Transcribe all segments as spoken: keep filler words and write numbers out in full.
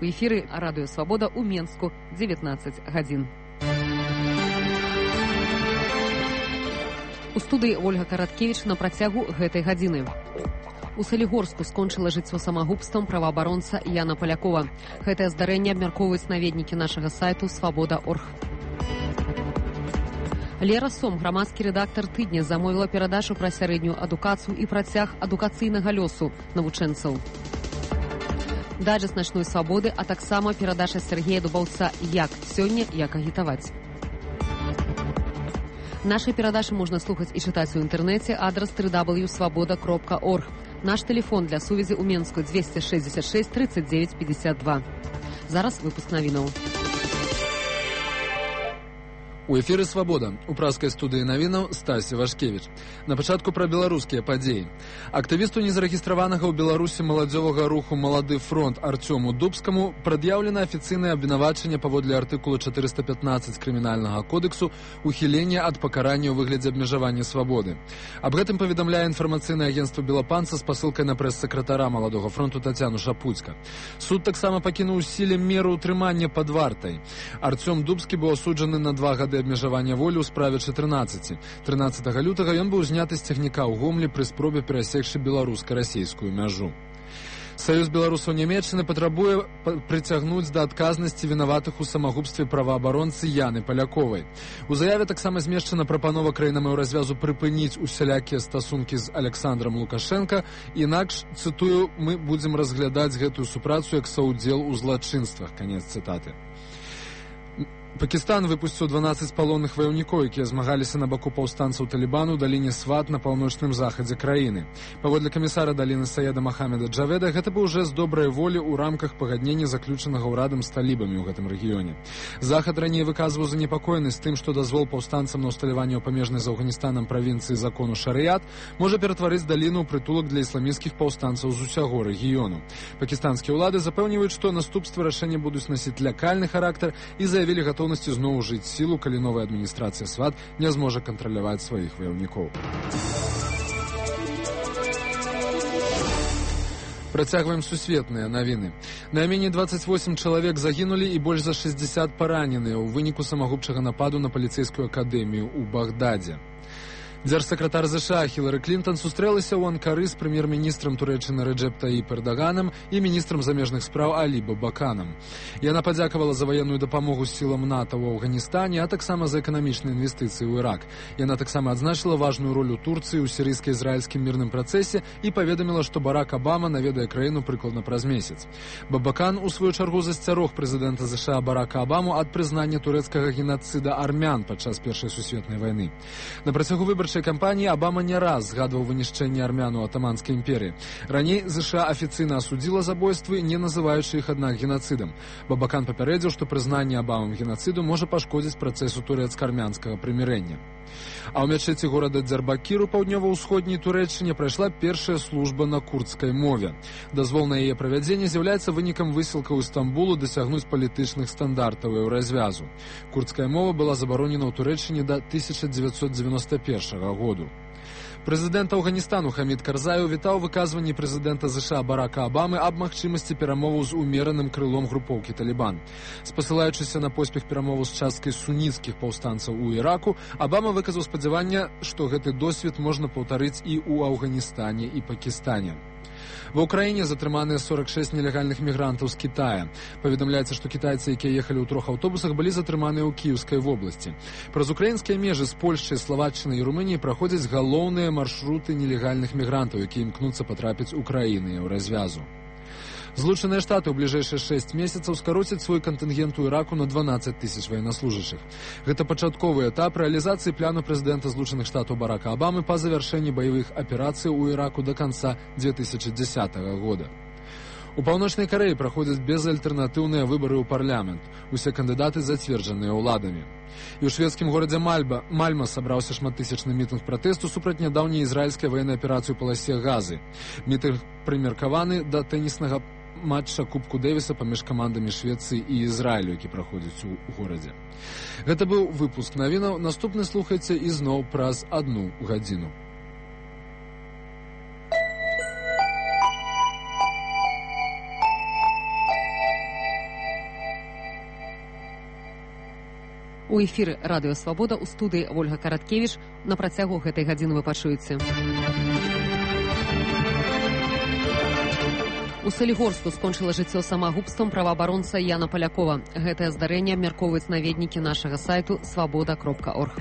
эфіры радыё Свабода ў Менску, дзевятнаццаць гадзін. У студыі Ольга Караткевіч на працягу гэтай гадзіны. У Салігорску скончыла жыццё самагубствам праваабаронца Яна Палякова. Гэтае здарэнне абмяркоўваюць наведнікі нашага сайту свабода точка орг. Лера Сом, грамадскі рэдактар тыдня, замовіла перадачу пра сярэднюю адукацыю і працяг адукацыйнага лёсу навучэнцаў. Дайджэст начной свабоды, а таксама перадача Сергея Дубаўца «Як сёння, як агітаваць». Наши перадачы можна слухаць і чытаць у інтэрнэце, адрас дабл ю дабл ю точка свабода крапка орг. Наш телефон для сувязі ў Менску двести шестьдесят шесть тридцать девять пятьдесят два. Зараз выпуск навінаў. У эфіры «Свабода». У праскай студыі навінаў Стасі Вашкевіч. На пачатку пра беларускія падзеі. Актывісту незарэгістраванага ў Беларусі маладзёвага руху «Малады фронт» Арцёму Дубскаму прад'яўлена афіцыйнае абвінавачанне паводле артыкула четыреста пятнадцать крымінальнага кодексу ухілення ад пакарання ў выглядзе абмежавання свабоды. Аб гэтым паведамляе інфармацыйнае агенцтва «Белапанца» з пасылкай на прэс-сакратара «Маладога фронту» Тацяну Шапуцька. Суд таксама пакінуў у сіле меру ўтрымання пад вартай. Арцём Дубскі быў асуджаны на два гады абмежавання волі ў справе чатырнаццаці. трынаццатага лютага ён быў зняты з цягніка ў Гомлі пры спробе перасекшы беларуска-расейскую мяжу. Саюз беларусаў Нямецчыны патрабуе прыцягнуць да адказнасці вінаватых у самагубстве праваабаронцы Яны Паляковай. У заяве таксама змешчана прапанова краінам еўразвязу прыпыніць усялякія стасункі з Александром Лукашенко, інакш, цытую, мы будзем разглядаць гэтую супрацу як саўдзел у злачынствах. Канец цытаты. Пакістан выпусціў дванаццаць палонных ваяўнікоў, якія змагаліся на баку паўстанцаў Талібану ў даліне Сват на паўночным захадзе краіны. Паводле камісара даліны Саеда Махамеда Джаведа, гэта быў жэст добрай волі ў рамках пагаднення, заключанага ўрадам з талібамі ў гэтым рэгіёне. Захад раней выказваў занепакоенасць тым, што дазвол паўстанцам на ўсталяванне ў памежнай з Афганістанам правінцыі закону шарыят можа ператварыць даліну ў прытулак для ісламісцкіх паўстанцаў з усяго рэгіёну. Пакістанскія ўлады запэўніваюць, што наступствы рашэння будуць насіць лякальны характар і заявілі гатоўнасць зноў ужыць сілу, калі новая адміністрацыя Сват не зможа кантраляваць сваіх ваяўнікоў. Працягваем сусветныя навіны. Найменей двадцать восемь чалавек загінулі і больш за шестьдесят параненыя ў выніку самагубчага нападу на паліцэйскую акадэмію ў Багдадзе. Дзяржсакратар ЗША Хілары Клінтон сустрэлася ў Анкары з прэм'ер-міністрам Турэччыны Рэджэп Таіп Эрдаганам і міністрам замежных спраў Алі Бабаканам. Яна падзякавала за ваенную дапамогу сілам НАТО ў Афганістане, а таксама за эканамічныя інвестыцыі ў Ірак. Яна таксама адзначыла важную ролю Турцыі ў сірыйска-ізраільскім мірным працэсе і паведаміла, што Барак Абама наведае краіну прыкладна праз месяц. Бабакан, у сваю чаргу, засцярог прэзідэнта ЗША Барака Абаму ад прызнання турэцкага генацыда армян падчас Першай сусветнай вайны. На працягу выбарчай кампаніі Абама не раз згадваў вынішчэнне армян у атаманскай імперіі. Раней ЗША афіцыйна асудзіла забойствы, не называючы іх, аднак, генацыдам. Бабакан папярэдзіў, што прызнанне Абамам генацыду можа пашкодзіць працэсу турэцка-армянскага прымірэння. А ў мячэці горада Дзярбакір у паўднёва-ўсходняй Турэччыне прайшла першая служба на курдскай мове. Дазвол на яе правядзенне з'яўляецца вынікам высілкаў Істамбулу дасягнуць палітычных стандартаў еўразвязу. Курдская мова была забаронена ў Турэччыне да тысяча дзевяцьсот дзевяносто першага году. Прэзідэнт Афганістану Хамід Карзай увітаў выказванні прэзідэнта ЗША Барака Абамы аб магчымасці перамоваў з умераным крылом групоўкі Талібан. Спасылаючыся на поспех перамоваў з часткай суніцкіх паўстанцаў у Іраку, Абама выказаў спадзяванне, што гэты досвед можна паўтарыць і ў Афганістане і Пакістане. Ва ўкраіне затрыманыя сорок шесть нелегальных мігрантаў з Китая. Паведамляецца, што кітайцы, якія ехалі ў трох аўтобусах, былі затрыманыя ў Кіеўскай вобласці. Праз украінскія межы з Польшчай, Славаччынай і Румыніяй праходзяць галоўныя маршруты нелегальных мігрантаў, якія імкнуцца патрапіць у краіны еўразвязу. Злучаныя Штаты ў бліжэйшыя шэсць месяцаў скароцяць свой кантынгент у Іраку на дванаццаць тысяч ваеннаслужачых. Гэта пачатковы этап рэалізацыі плану прэзідэнта Злучаных Штатаў Барака Абамы па завяршэнні баявых аперацый у Іраку да канца две тысячи десятого года. У Паўночнай Карэі праходзяць безальтэрнатыўныя выбары ў парламент. Усе кандыдаты зацверджаныя ўладамі. І ў шведскім горадзе Мальба, Мальма сабраўся шматтысячны мітынг пратэсту супраць нядаўняй ізраільскай военнай аперацыі ў паласе Газы. Мітынг прымеркаваны да тэніснага матча Кубку Дэвіса паміж камандамі Швецыі і Ізраілю, які праходзіць у горадзе. Гэта быў выпуск навінаў. Наступны слухайце ізноў праз адну гадзіну. У эфіры радыё Свабода ў студыі Ольга Караткевіч. На працягу гэтай гадзіны вы пачуеце. У Салігорску скончыла жыццё самагубствам праваабаронца Яна Палякова. Гэтае здарэнне абмяркоўваюць наведнікі нашага сайту свабода кропка орг.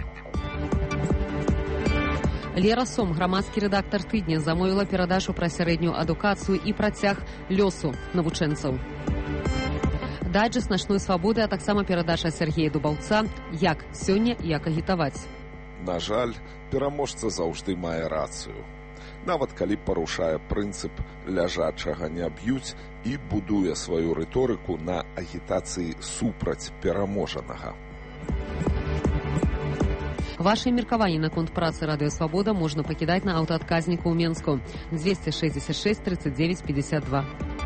Лера Сом, грамадскі рэдактар тыдня, замовіла перадачу пра сярэднюю адукацыю і працяг лёсу навучэнцаў. Дайджэст начной свабоды, а таксама перадача Сергея Дубаўца «Як сёння, як агітаваць». На жаль, пераможца заўжды мае рацыю. Нават калі парушае прынцып «ляжачага не б'юць» і будуе сваю рыторыку на агітацыі супраць пераможанага. Ваши меркаванні наконт працы радыё Свабода можна пакідаць на аўтаадказніку ў Менску дзвесце шэсцьдзесят шэсць тридцать девять пятьдесят два.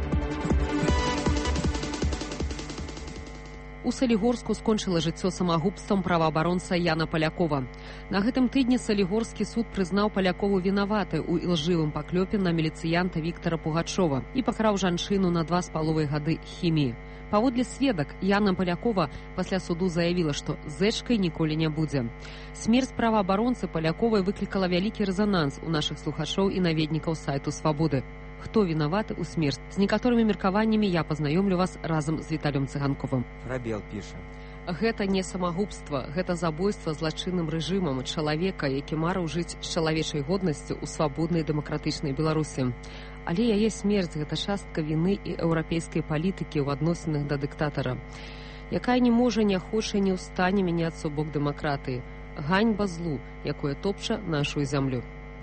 У Салігорску скончыла жыццё самагубствам праваабаронца Яна Палякова. На гэтым тыдні Салігорскі суд прызнаў Палякову вінаватай у ілжывым паклёпе на міліцыянта Віктара Пугачова і пакараў жанчыну на два з паловай гады хіміі. Паводле сведак, Яна Палякова пасля суду заявіла, што зэчкай ніколі не будзе. Смерць праваабаронцы Паляковай выклікала вялікі рэзананс у нашых слухачоў і наведнікаў сайту Свабоды. Хто вінаваты ў смерць? З некаторымі меркаваннямі я пазнаёмлю вас разам з Віталем Цыганковым. Рабел піша. Гэта не самагубства, гэта забойства злачынным рэжымам чалавека, які марыў жыць з чалавечай годнасцю ў свабоднай дэмакратычнай Беларусі. Але яе смерць – гэта частка віны і еўрапейскай палітыкі ў адносінах да дыктатара, якая не можа, не хоча, не ў стане мяняцца ў бок дэмакратыі. Ганьба злу, якое топча нашу зямлю.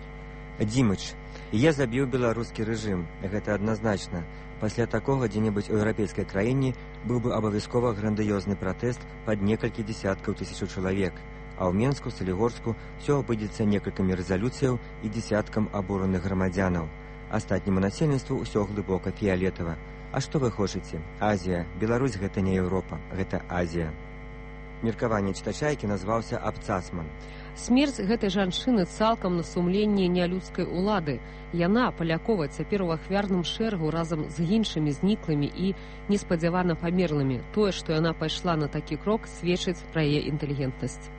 Дімыч, я забіў беларускі рэжым, гэта адназначна. Пасля такога дзе-небудзь у еўрапейскай краіне быў бы абавязкова грандыёзны пратэст пад некалькі дзесяткаў тысячаў чалавек, а ў Менску, Салігорску ўсё абыдзецца некалькімі рэзалюцыяў і дзесяткам абураных грамадзянаў. Астатняму насельніцтву ўсё глыбока фіялетава. А што вы хочаце? Азія. Беларусь гэта не Еўропа, гэта Азія. Меркаванне чытачайкі назваўся Абцасман. Смерць гэтай жанчыны цалкам на сумленні нялюдскай улады. Яна, Палякова, цяпер у ахвярным шэрагу разам з іншымі зніклымі і неспадзявана памерлымі. Тое, што яна пайшла на такі крок, сведчыць пра яе інтэлігентнасць.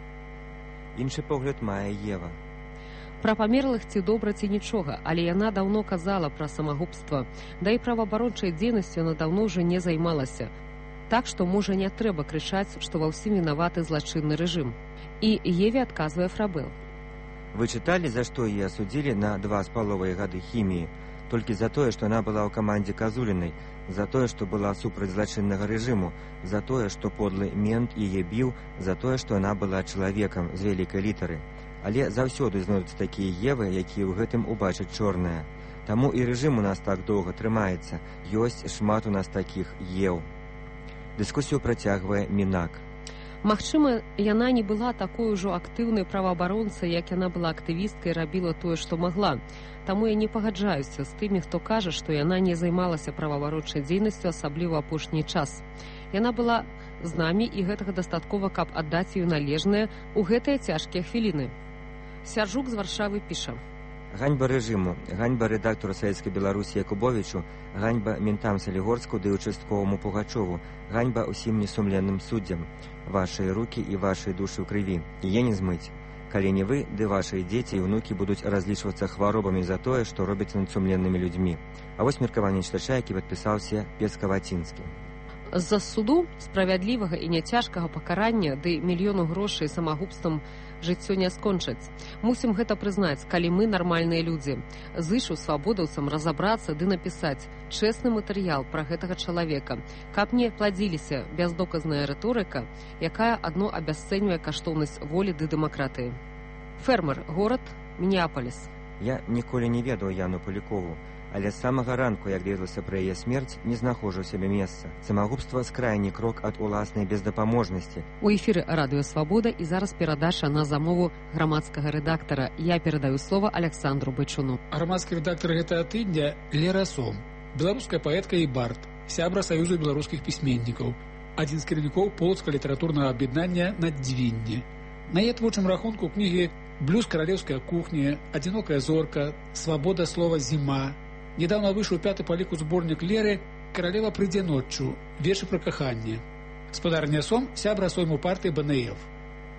Іншы погляд мае Ева. Пра памерлых ці добра, ці нічога, але яна даўно казала пра самагубства. Да і праваабарончай дзейнасцю яна даўно ўжо не займалася. Так што, можа, не трэба крычаць, што ва ўсім вінаваты злачынны рэжым. І Еве адказвае Фрабел. Вы чыталі, за што яе асудзілі на два з паловай гады хіміі? Толькі за тое, што яна была ў камандзе Казулінай, за тое, што была супраць злачыннага рэжыму, за тое, што подлы мент яе біў, за тое, што яна была чалавекам з вялікай літары. Але заўсёды знойдуцца такія Евы, якія ў гэтым убачаць чорнае. Таму і рэжым у нас так доўга трымаецца. Ёсць шмат у нас такіх Ев. Дыскусію працягвае Мінак. Магчыма, яна не была такой ужо актыўнай праваабаронцай, як яна была актывісткай, рабіла тое, што магла. Таму я не пагаджаюся з тымі, хто кажа, што яна не займалася праваабарончай дзейнасцю, асабліва апошні час. Яна была з намі, і гэтага дастаткова, каб аддаць ёй належнае ў гэтыя цяжкія хвіліны. Сяржук з Варшавы піша. Ганьба рэжыму, ганьба рэдактару Савецкай Беларусі Якубовічу, ганьба ментам Салігорску ды участковаму Пугачову, ганьба ўсім несумленным суддзям. Вашыя рукі і вашыя душы ў крыві. Яе не змыць. Калі не вы, ды вашыя дзеці і ўнукі будуць разлічвацца хваробамі за тое, што робіцца над сумленнымі людзьмі. А вось меркаванне чытачайкі падпісаўся Пескавацінскі. З-за суду, справядлівага і няцяжкага пакарання ды мільёну грошай самагубствам жыццё не скончаць. Мусім гэта прызнаць, калі мы нармальныя людзі. Зышу свабодаўцам разабрацца ды напісаць чэсны матэрыял пра гэтага чалавека, каб не пладзіліся бяздоказная рыторыка, якая адно абясцэньвае каштоўнасць волі ды дэмакратыі. Фермер, горад Мінеапаліс. Я ніколі не ведаў Яну Палякову, але з самага ранку, як даведалася пра яе смерць, не знаходжу сябе месца. Самагубства скрайні крок ад уласнай бездапаможнасці. У эфіры радыё Свабода і зараз перадача на замову грамадскага рэдактара. Я перадаю слова Александру Байчуну. Грамадскі рэдактар гэтага тыдня Лера Сом, беларуская паэтка і бард, сябра Саюзу беларускіх пісьменнікаў, адзін з кіраўнікоў полацкага літаратурнага аб'яднання «Наддзвінне». На яе творчым рахунку кнігі «Блюз каралеўская кухня», «Адзінокая зорка», «Свабода слова зіма». Недавно выйшаў пяты па ліку зборнік Леры «Каралева прыйдзе ноччу», вершы пра каханне. Спадарня Сом, сябра сойму партыі БНФ.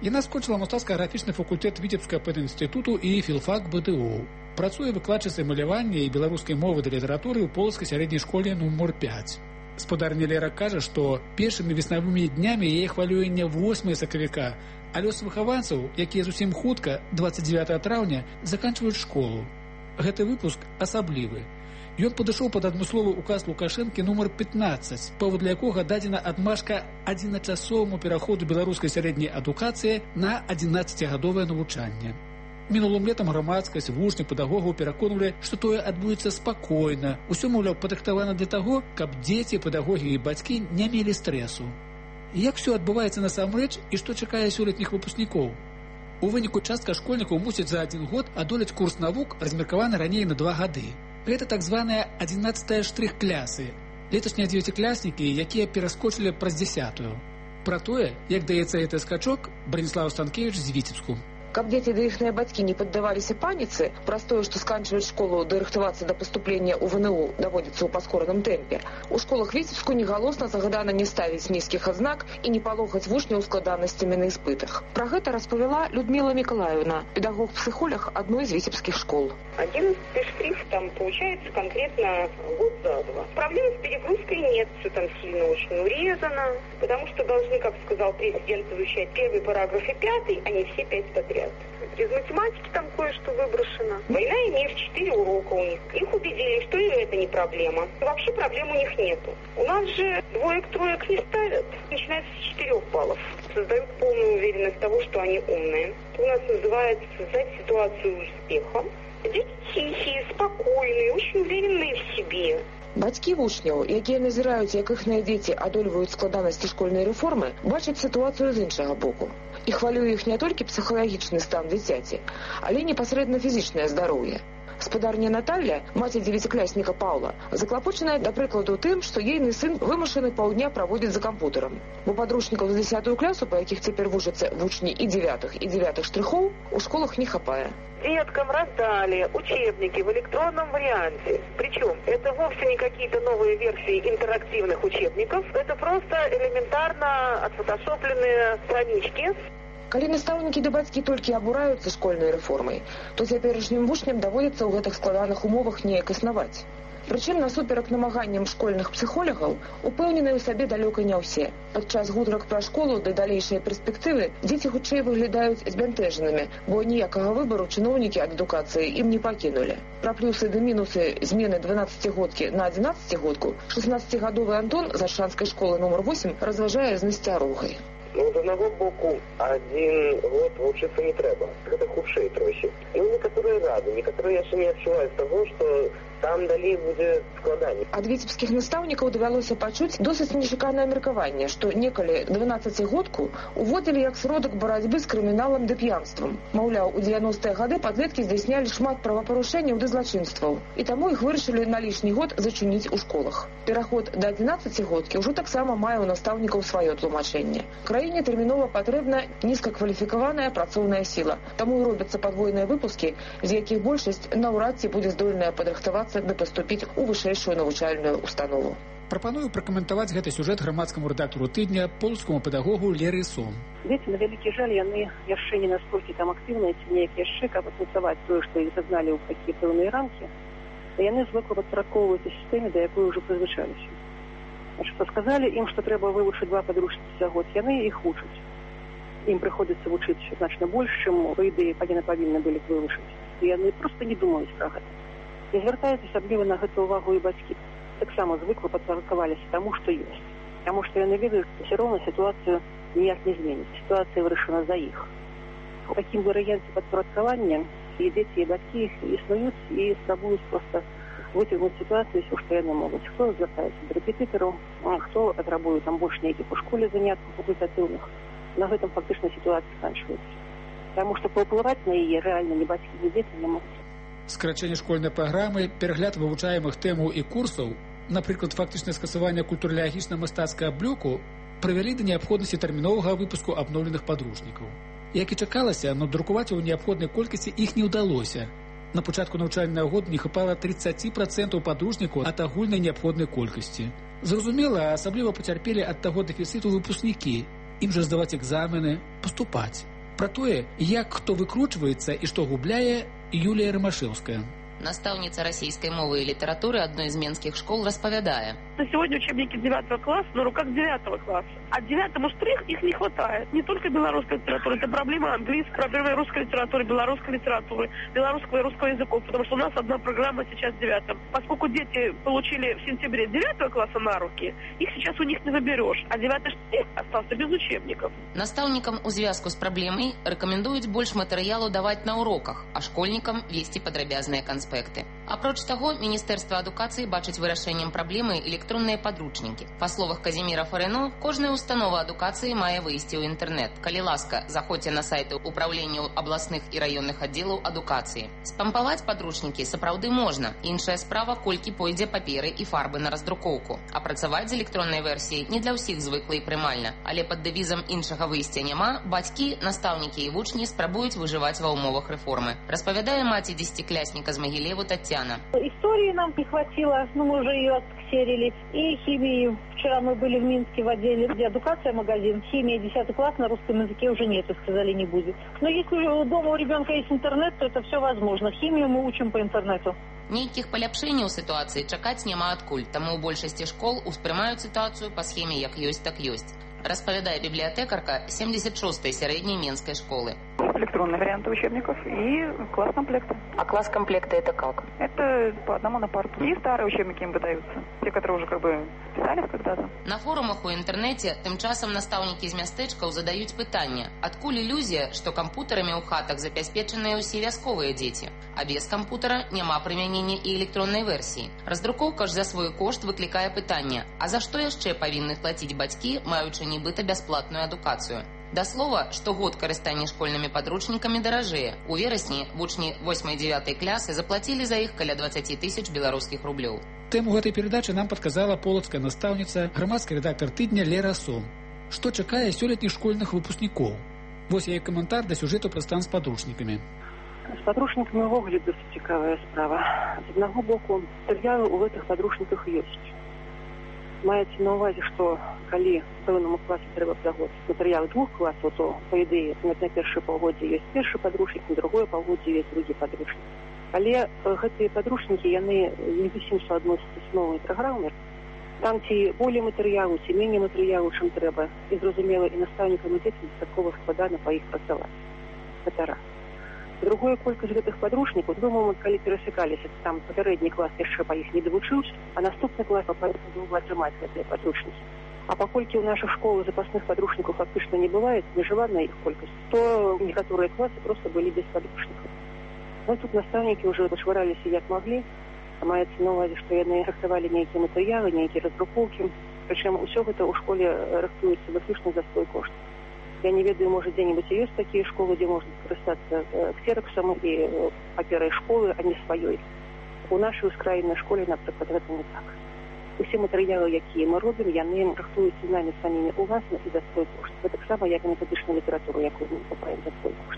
Яна скончыла мастацка-графічны факультэт Віцебскага педінстытуту і філфак БДУ. Працуе выкладчыцай малявання і беларускай мовы да літаратуры ў полацкай сярэдняй школе нумар пяць. Спадарня Лера кажа, што першымі веснавымі днямі яе хвалюе не восьмае сакавіка, а лёс выхаванцаў, якія зусім хутка, дваццаць дзевятага траўня, заканчваюць школу. Гэты выпуск асаблівы. Ён падышоў пад адмысловы указ Лукашэнкі нумар пятнаццаць, паводле якога дадзена адмашка адзіначасоваму пераходу беларускай сярэдняй адукацыі на адзінаццацігадовае навучанне. Мінулым летам грамадскасць, вучні, педагогаў пераконвалі, што тое адбудзецца спакойна. Усё, маўляў, падрыхтавана для таго, каб дзеці, педагогі і бацькі не мелі стрэсу. Як усё адбываецца насамрэч і што чакае сёлетніх выпускнікоў? У выніку частка школьнікаў мусіць за адзін год адолець курс навук, размеркаваны раней на два гады. Гэта так званыя адзінаццатыя штрых-клясы, леташнія дзевяцікляснікі, якія пераскочылі праз дзясятую. Пра тое, як даецца гэты скачок, Браніслаў Станкевіч з Віцебску. Каб дзеці ды іхныя бацькі не паддаваліся паніцы, праз тое, што сканчваюць школу, ды рыхтавацца да паступлення ў ВНУ даводзіцца ў паскораным тэмпе. У школах Віцебску негалосна загадана не ставіць нізкіх адзнак і не палохаць вучняў складанасцямі на іспытах. Пра гэта распавяла Людмила Миколаевна, педагог-психолог одной из витебских школ. одиннадцатый штрих там получается конкретно год за два. Проблем с перегрузкой нет, все там сильно очень урезано, потому что должны, как сказал президент, изучать первый параграф и пятый, а не все пять подряд. Из математики там кое-что выброшено. Война и мир, четыре урока у них. Их убедили, что и это не проблема. Вообще проблем у них нету. У нас же двоек-троек не ставят. Начинается с четырех баллов. Создают полную уверенность того, что они умные. Это у нас называется создать ситуацию успеха. Дети тихие, спокойные, очень уверенные в себе. Бацькі вучняў, якія назіраюць, як іхныя дзеці адольваюць складанасці школьнай рэформы, бачаць сітуацыю з іншага боку. І хвалюе іх не толькі псіхалагічны стан дзіцяці, але непасрэдна фізічнае здароўе. Спадарня Наталья, маці дзевяціклясніка Паўла, заклапочаная, да прыкладу, тым, што ейны сын вымушаны паўдня праводзіць за кампутарам. Бо падручнікаў з дзесятую класу, па якіх цяпер вучацца вучні і дзевятых, і дзевятых штрыхоў, у школах не хапае. Деткам раздали учебники в электронном варианте. Причем это вовсе не какие-то новые версии интерактивных учебников. Это просто элементарно отфотошопленные странички. Калі настаўнікі ды бацькі толькі абураюцца школьнай рэформай, то цяперашнім вучням даводзіцца ў гэтых складаных умовах неяк існаваць. Прычым, насуперак намаганням школьных псіхолагаў, упэўненыя ў сабе далёка не ўсе. Падчас гутарак пра школу ды далейшыя перспектывы дзеці хутчэй выглядаюць збянтэжанымі, бо ніякага выбару чыноўнікі ад адукацыі ім не пакінулі. Пра плюсы ды мінусы змены дванаццацігодкі на адзінаццацігодку шаснаццацігадовы Антон з аршанскай школы нумар восем разважае з насцярогай. Ну, з одного боку, один год вучыцца не трэба. Гэта хутчэй трохі. Ну, некаторыя рады, некаторыя яшчэ не адчуваюць таго, што там далей будзе складаней. Ад віцебскіх настаўнікаў давялося пачуць досыць нечаканае меркаванне, што некалі дванаццацігодку уводзілі як сродак барацьбы з крыміналам ды п'янствам. Маўляў, у дзевяностыя гады падлеткі здзяйснялі шмат правапарушэнняў ды злачынстваў, і таму іх вырашылі на лішні год зачыніць у школах. Пераход да адзінаццацігодкі ўжо таксама мае ў настаўнікаў сваё тлумачэнне. Краіне тэрмінова патрэбна нізкакваліфікаваная працоўная сіла, таму і робяцца падвойныя выпускі, з якіх большасць наўрад ці будзе здольная падрыхтавацца да паступіць у вышэйшую навучальную установу. Прапаную пракаментаваць гэты сюжэт грамадскаму рэдактару тыдня, польскаму педагогу Леры Сом. Дзеці, на вялікі жаль, яны яшчэ не настолькі там актыўныя, ці неяк яшчэ, каб асэнсаваць тое, што іх загналі ў такія пэўныя рамкі, яны звыклі падпарадкоўваюцца сістэме, да якой ўжо прызвычаліся. Значит, сказалі ім, што трэба вывучыць два падручнікі за год, яны іх вучаць. Ім прыходзіцца вучыць значна больш, чым, па ідэі, яны павінны былі вывучыць. І яны проста не думаюць пра гэта. Не звяртаюць асабліва на гэта ўвагу і бацькі. Таксама звыкла падпарадкаваліся таму, што ёсць. Таму што яны ведаюць, што ўсё роўна сітуацыю ніяк не зменіць. Сітуацыя вырашана за іх. У такім варыянце падпарадкавання і дзеці, і бацькі існуюць і спрабуюць проста выцягнуць сітуацыю, ўсё, што яны могуць. Хто звяртаецца да рэпетытараў, хто атрабуе там больш нейкіх у школе заняткаў факультатыўных. На гэтым фактычна сітуацыя сканчваецца. Таму што паўплываць на яе рэальна ні бацькі, ні дзеці не могуць. Скарачэнне школьнай праграмы, перагляд вывучаемых тэмаў і курсаў, напрыклад, фактычнае скасаванне культурна-лагічна-мастацкага блоку, прывялі да неабходнасці тэрміновага выпуску абноўленых падручнікаў. Як і чакалася, надрукаваць у неабходнай колькасці іх не ўдалося. На пачатку навучальнага года не хапала тридцать процентаў падручнікаў ад агульнай неабходнай колькасці. Зразумела, асабліва пацярпелі ад таго дэфіцыту выпускнікі. Ім жа здаваць экзамены, паступаць. Пра тое, як хто выкручваецца і што губляе, Юлія Ромашевская. Настаўніца расійскай мовы і літаратуры адной з менскіх школ распавядае. На сегодня учебники девятого класса на руках девятого класса. А девятому штрих их не хватает. Не только белорусской литературы, это проблема английской, проблема русской литературы, белорусской литературы, белорусского и русского языков. Потому что у нас одна программа сейчас в девятом. Поскольку дети получили в сентябре девятого класса на руки, их сейчас у них не заберешь. А девятый штрих остался без учебников. Настаўнікам у звязку з праблемай рэкамендуюць больш матэрыялу даваць на уроках, а школьнікам весці падрабязныя канспекты. Апроч таго, Міністэрства адукацыі бачыць вырашэннем праблемы электронныя падручнікі. Па словах Казіміра Фарено, кожная установа адукацыі мае выйсці ў інтэрнэт. Калі ласка, заходзьце на сайты ўпраўленняў абласных і раённых аддзелаў адукацыі. Спампаваць падручнікі сапраўды можна. Іншая справа, колькі пойдзе паперы і фарбы на раздрукоўку. А працаваць з электроннай версіяй не для ўсіх звыкла і прымальна. Але пад дэвізам іншага выйсця няма, бацькі, настаўнікі і вучні спрабуюць выжываць ва ўмовах рэформы. Распавядае маці дзесяціклясніка з Магілеву Татьяна. Истории нам не хватило, ну мы уже ее отксерили. И химии. Вчера мы были в Минске в отделе, где адукация магазин. Химия, десятый класс, на русском языке уже нет, сказали, не будет. Но если дома у ребенка есть интернет, то это все возможно. Химию мы учим по интернету. Нейкіх паляпшэнняў сітуацыі чакаць няма адкуль, таму ў большасці школ успрымаюць сітуацыю па схеме як ёсць, так ёсць. Распавядае бібліятэкарка сямдзесят шостай сярэдняй менскай школы. Электронные варианты учебников и класс комплекта. А класс комплекта это как? Это по одному на парту. И старые учебники им выдаются. Те, которые уже как бы писались когда-то. На форумах у інтэрнэце тым часам настаўнікі з мястэчкаў задаюць пытанне, адкуль ілюзія, што кампутарамі ў хатах забяспечаныя ўсе вясковыя дзеці, а без кампутара няма прымянення і электроннай версіі. Раздрукоўка ж за свой кошт выклікае пытанне, а за што яшчэ павінны плаціць бацькі, маючы нібыта бясплатную адукацыю? Да слова, штогод карыстанне школьнымі падручнікамі даражэе. У верасні вучні восьмай-дзявятай клясы заплацілі за іх каля дваццаць тысяч беларускіх рублёў. Тэму гэтай перадачы нам падказала полацкая настаўніца, грамадскі рэдактар тыдня Лера Сом. Што чакае сёлетніх школьных выпускнікоў? Вось яе каментар да сюжэту пра стан з падручнікамі. З падручнікамі ўвогуле досыць цікавая справа. З аднаго боку, матэрыялы ў гэтых падручніках ёсць. Маецца на ўвазе, што калі пэўнаму класу трэба прыгодзіць матэрыялы двух класаў, то, па ідэі, на першае паўгоддзе ёсць першы падручнік, на другое паўгоддзе ёсць другі падручнік. Але гэтыя падручнікі, яны не зусім суадносяцца з новымі праграмамі. Там ці болей матэрыялу, ці меней матэрыялу, чым трэба. І, зразумела, і настаўнікам і дзецям дастаткова складана па іх працаваць. Гэта раз. Другое, колькасць гэтых падручнікаў, той момант, калі перасякаліся, там папярэдні клас яшчэ па іх не давучыўся, а наступны клас павінен быў атрымаць гэтыя падручнікі. А паколькі ў нашых школах запасных падручнікаў фактычна не бывае, межаваная іх колькасць, то некаторыя класы проста былі без падручнікаў. Ну, тут настаўнікі ўжо пашвараліся як маглі, а маецца на ўвазе, што яны рыхтавалі нейкія матэрыялы, нейкія раздрукоўкі, прычым усё гэта ў школе рыхтуецца выключна за свой кошт. Я не ведаю, может, где-нибудь и есть такие школы, где можно скористаться ксероксом и паперой школы, а не своей. У нашей ускрайной школе, например, это не так. Усе матэрыялы, якія мы робім, яны рыхтуюцца нами самімі уласна і за свой кошт. Гэта так само, як і метадычную літаратуру, якую мы купаем за свой кошт.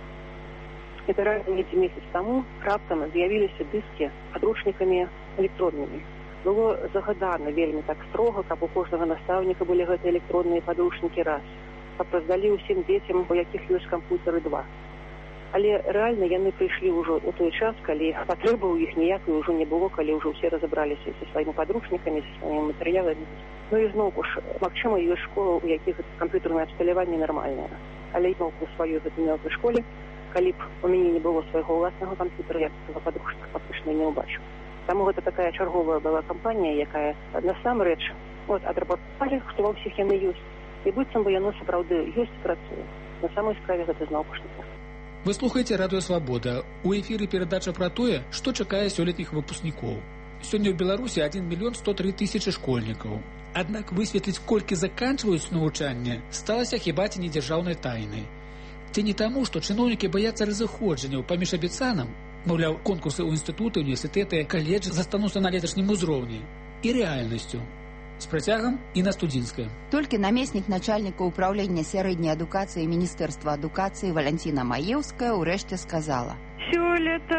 Это разом эти месяц тому раптам з'явіліся дыскі падручнікамі электроннымі. Было загадана вельмі так строга, каб у кожнага настаўніка былі гэтыя электронныя падручнікі раз. Каб раздалі ўсім дзецям, у якіх ёсць кампутары два. Але рэальна яны прыйшлі ўжо ў той час, калі патрэба ў іх ніякай ўжо не было, калі ўжо ўсе разабраліся са сваімі падручнікамі, са сваімі матэрыяламі. Ну і зноўку ж, магчыма, ёсць школа, у якіх камп'ютарнае абсталяванне нармальнае. Але зноўку у сваёй гэтай мелкай школе, калі б у мяне не было свайго ўласнага камп'ютара, я такога падручніка фактычна не ўбачу. Таму гэта такая чарговая была кампанія, якая насамрэч от адрабаталі, што ва ўсіх яны ёсць. І быццам бы яно сапраўды ёсць працуе. На самой справе гэта зноўку ж не так. Вы слухаеце радыё Свабода. У эфіры перадача пра тое, што чакае сёлетніх выпускнікоў. Сёння ў Беларусі адзін мільён сто тры тысячы школьнікаў. Аднак высветліць, колькі заканчваюць навучанне, сталася хіба ці не дзяржаўнай тайнай. Ці не таму, што чыноўнікі баяцца разыходжанняў паміж абяцанам, маўляў, конкурсы ў інстытуты, універсітэты, каледжы застануцца на леташнім узроўні, і рэальнасцю. С працягам і на студзінскае. Толькі намеснік начальніка ўправлення сярэдняй адукацыі Міністэрства адукацыі Валянціна Маеўская ўрэшце сказала: Сёлета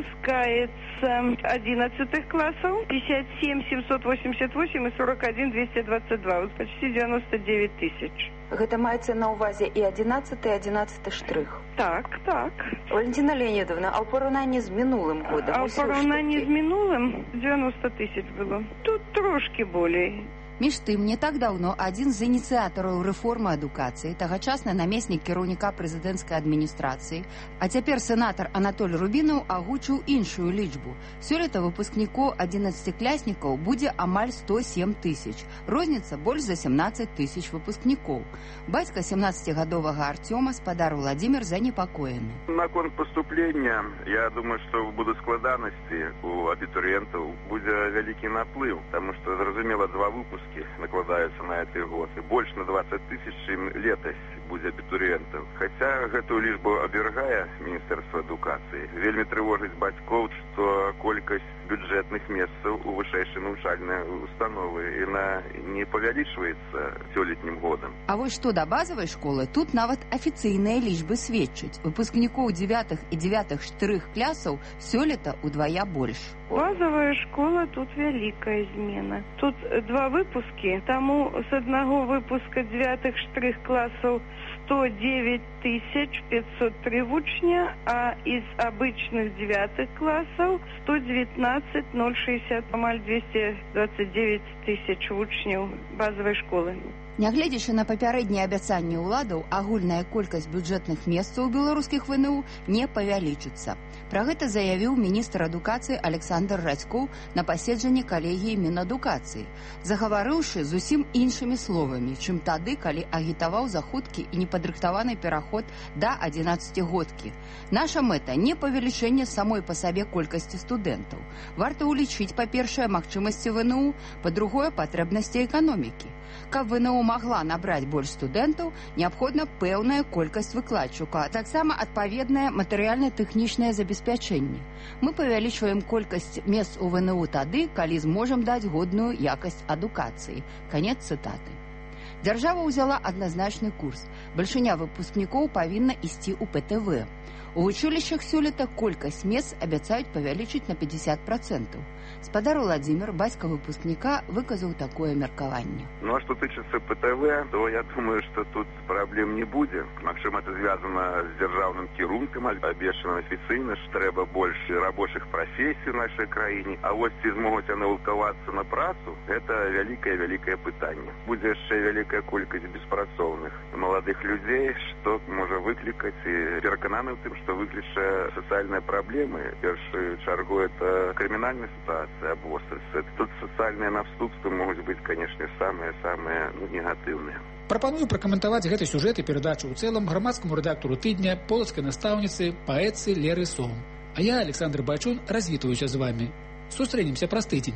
выпускается одиннадцатых классов пятьдесят семь семьсот восемьдесят восемь и сорок один двести двадцать два. Вот почти девяносто девять тысяч. Гэта маецца на ўвазе і одиннадцатый, и одиннадцатый штрых. Так, так. Валентина Леонидовна, а ў параўнанні з мінулым годам? А ў параўнанні з мінулым девяносто тысяч было. Тут трошки болей. Між тым, не так даўно адзін з ініцыятараў рэформы адукацыі, тагачасны намеснік кіраўніка прэзідэнцкай адміністрацыі, а цяпер сенатар Анатоль Рубінаў агучыў іншую лічбу. Сёлета выпускнікоў адзінаццацікласнікаў будзе амаль сто сем тысяч. Розніца больш за семнадцать тысяч выпускнікоў. Бацька семнадцацігадовага Артёма, спадар Владимир, занепакоены. Наконт паступлення, я думаю, што будуць складанасці у абітурыентаў, будзе вялікі наплыў, таму што, зразумела, два выпуска накладаюцца на гэты год. І больш на двадцать тысяч, чым летась будзе абітурыентаў. Хаця гэтую лічбу абвяргае Міністэрства адукацыі. Вельмі трывожыць бацькоў, што колькасць бюджэтных месцаў у вышэйшай навучальнай установы яна не павялічваецца сёлетнім годам. А вось што да базавай школы, тут нават афіцыйныя лічбы сведчаць. Выпускнікоў дзевятых і дзевятых штрых класаў сёлета удвая больш. Базовая школа тут вялікая змена. Тут два выпуски, таму с одного выпуска девятых штрых классов сто девять тысяч пятьсот три вучня, а из обычных девятых классов сто девятнадцать ноль шестьдесят, амаль двести двадцать девять тысяч вучняў базовой школы. Нягледзячы на папярэднія абяцанні ўладаў, агульная колькасць бюджэтных месцаў у беларускіх вэ эн у не павялічыцца. Пра гэта заявіў міністр адукацыі Александр Радзькоў на паседжанні калегіі Мінадукацыі, загаварыўшы зусім іншымі словамі, чым тады, калі агітаваў за хуткі і непадрыхтаваны пераход да адзінаццацігодкі. Наша мэта не павелічэнне самой па сабе колькасці студэнтаў. Варта ўлічыць, па-першае, магчымасці вэ эн у, па-другое, патрэбнасці эканомікі. Каб вэ эн у магла набраць больш студэнтаў, неабходна пэўная колькасць выкладчыка, а таксама адпаведнае матэрыяльна-тэхнічнае забеспячэнне. Мы павялічваем колькасць мест у вэ эн у тады, калі зможам даць годную якасць адукацыі. Канец цытаты. Дзяржава ўзяла адназначны курс. Бальшыня выпускнікоў павінна ісці ў пэ тэ вэ. У вучылішчах сёлета колькасць мест абяцаюць павялічыць на пятьдесят процентов. Спадар Владимир, бацька выпускніка, выказаў такое меркаванне. Ну а што тычыцца пэ тэ вэ, то я думаю, што тут праблем не будзе. Магчыма, это звязана з дзяржаўным кірункам, абвешчана афіцыйна, што трэба больш рабочых прафесій у нашай краіне. А вось ці змогуць яны ўлкавацца на працу, гэта вялікае-вялікае пытанне. Будзе яшчэ вялікая колькасць беспрацоўных маладых людзей, што можа выклікаць, і перакананы ў тым, што выкліча сацыяльныя праблемы. В першую чаргу это крымінальная ситуация, обострится. Тут социальные наступства могут быть, конечно, самые-самые ну, негативные. Прапаную пракаментаваць гэты сюжэт і перадачу ў цэлым грамадскаму рэдактару тыдня, полацкай настаўніцы, паэтцы Леры Сом. А я, Александр Байчун, развітваюся з вами. Сустрэнемся праз тыдзень.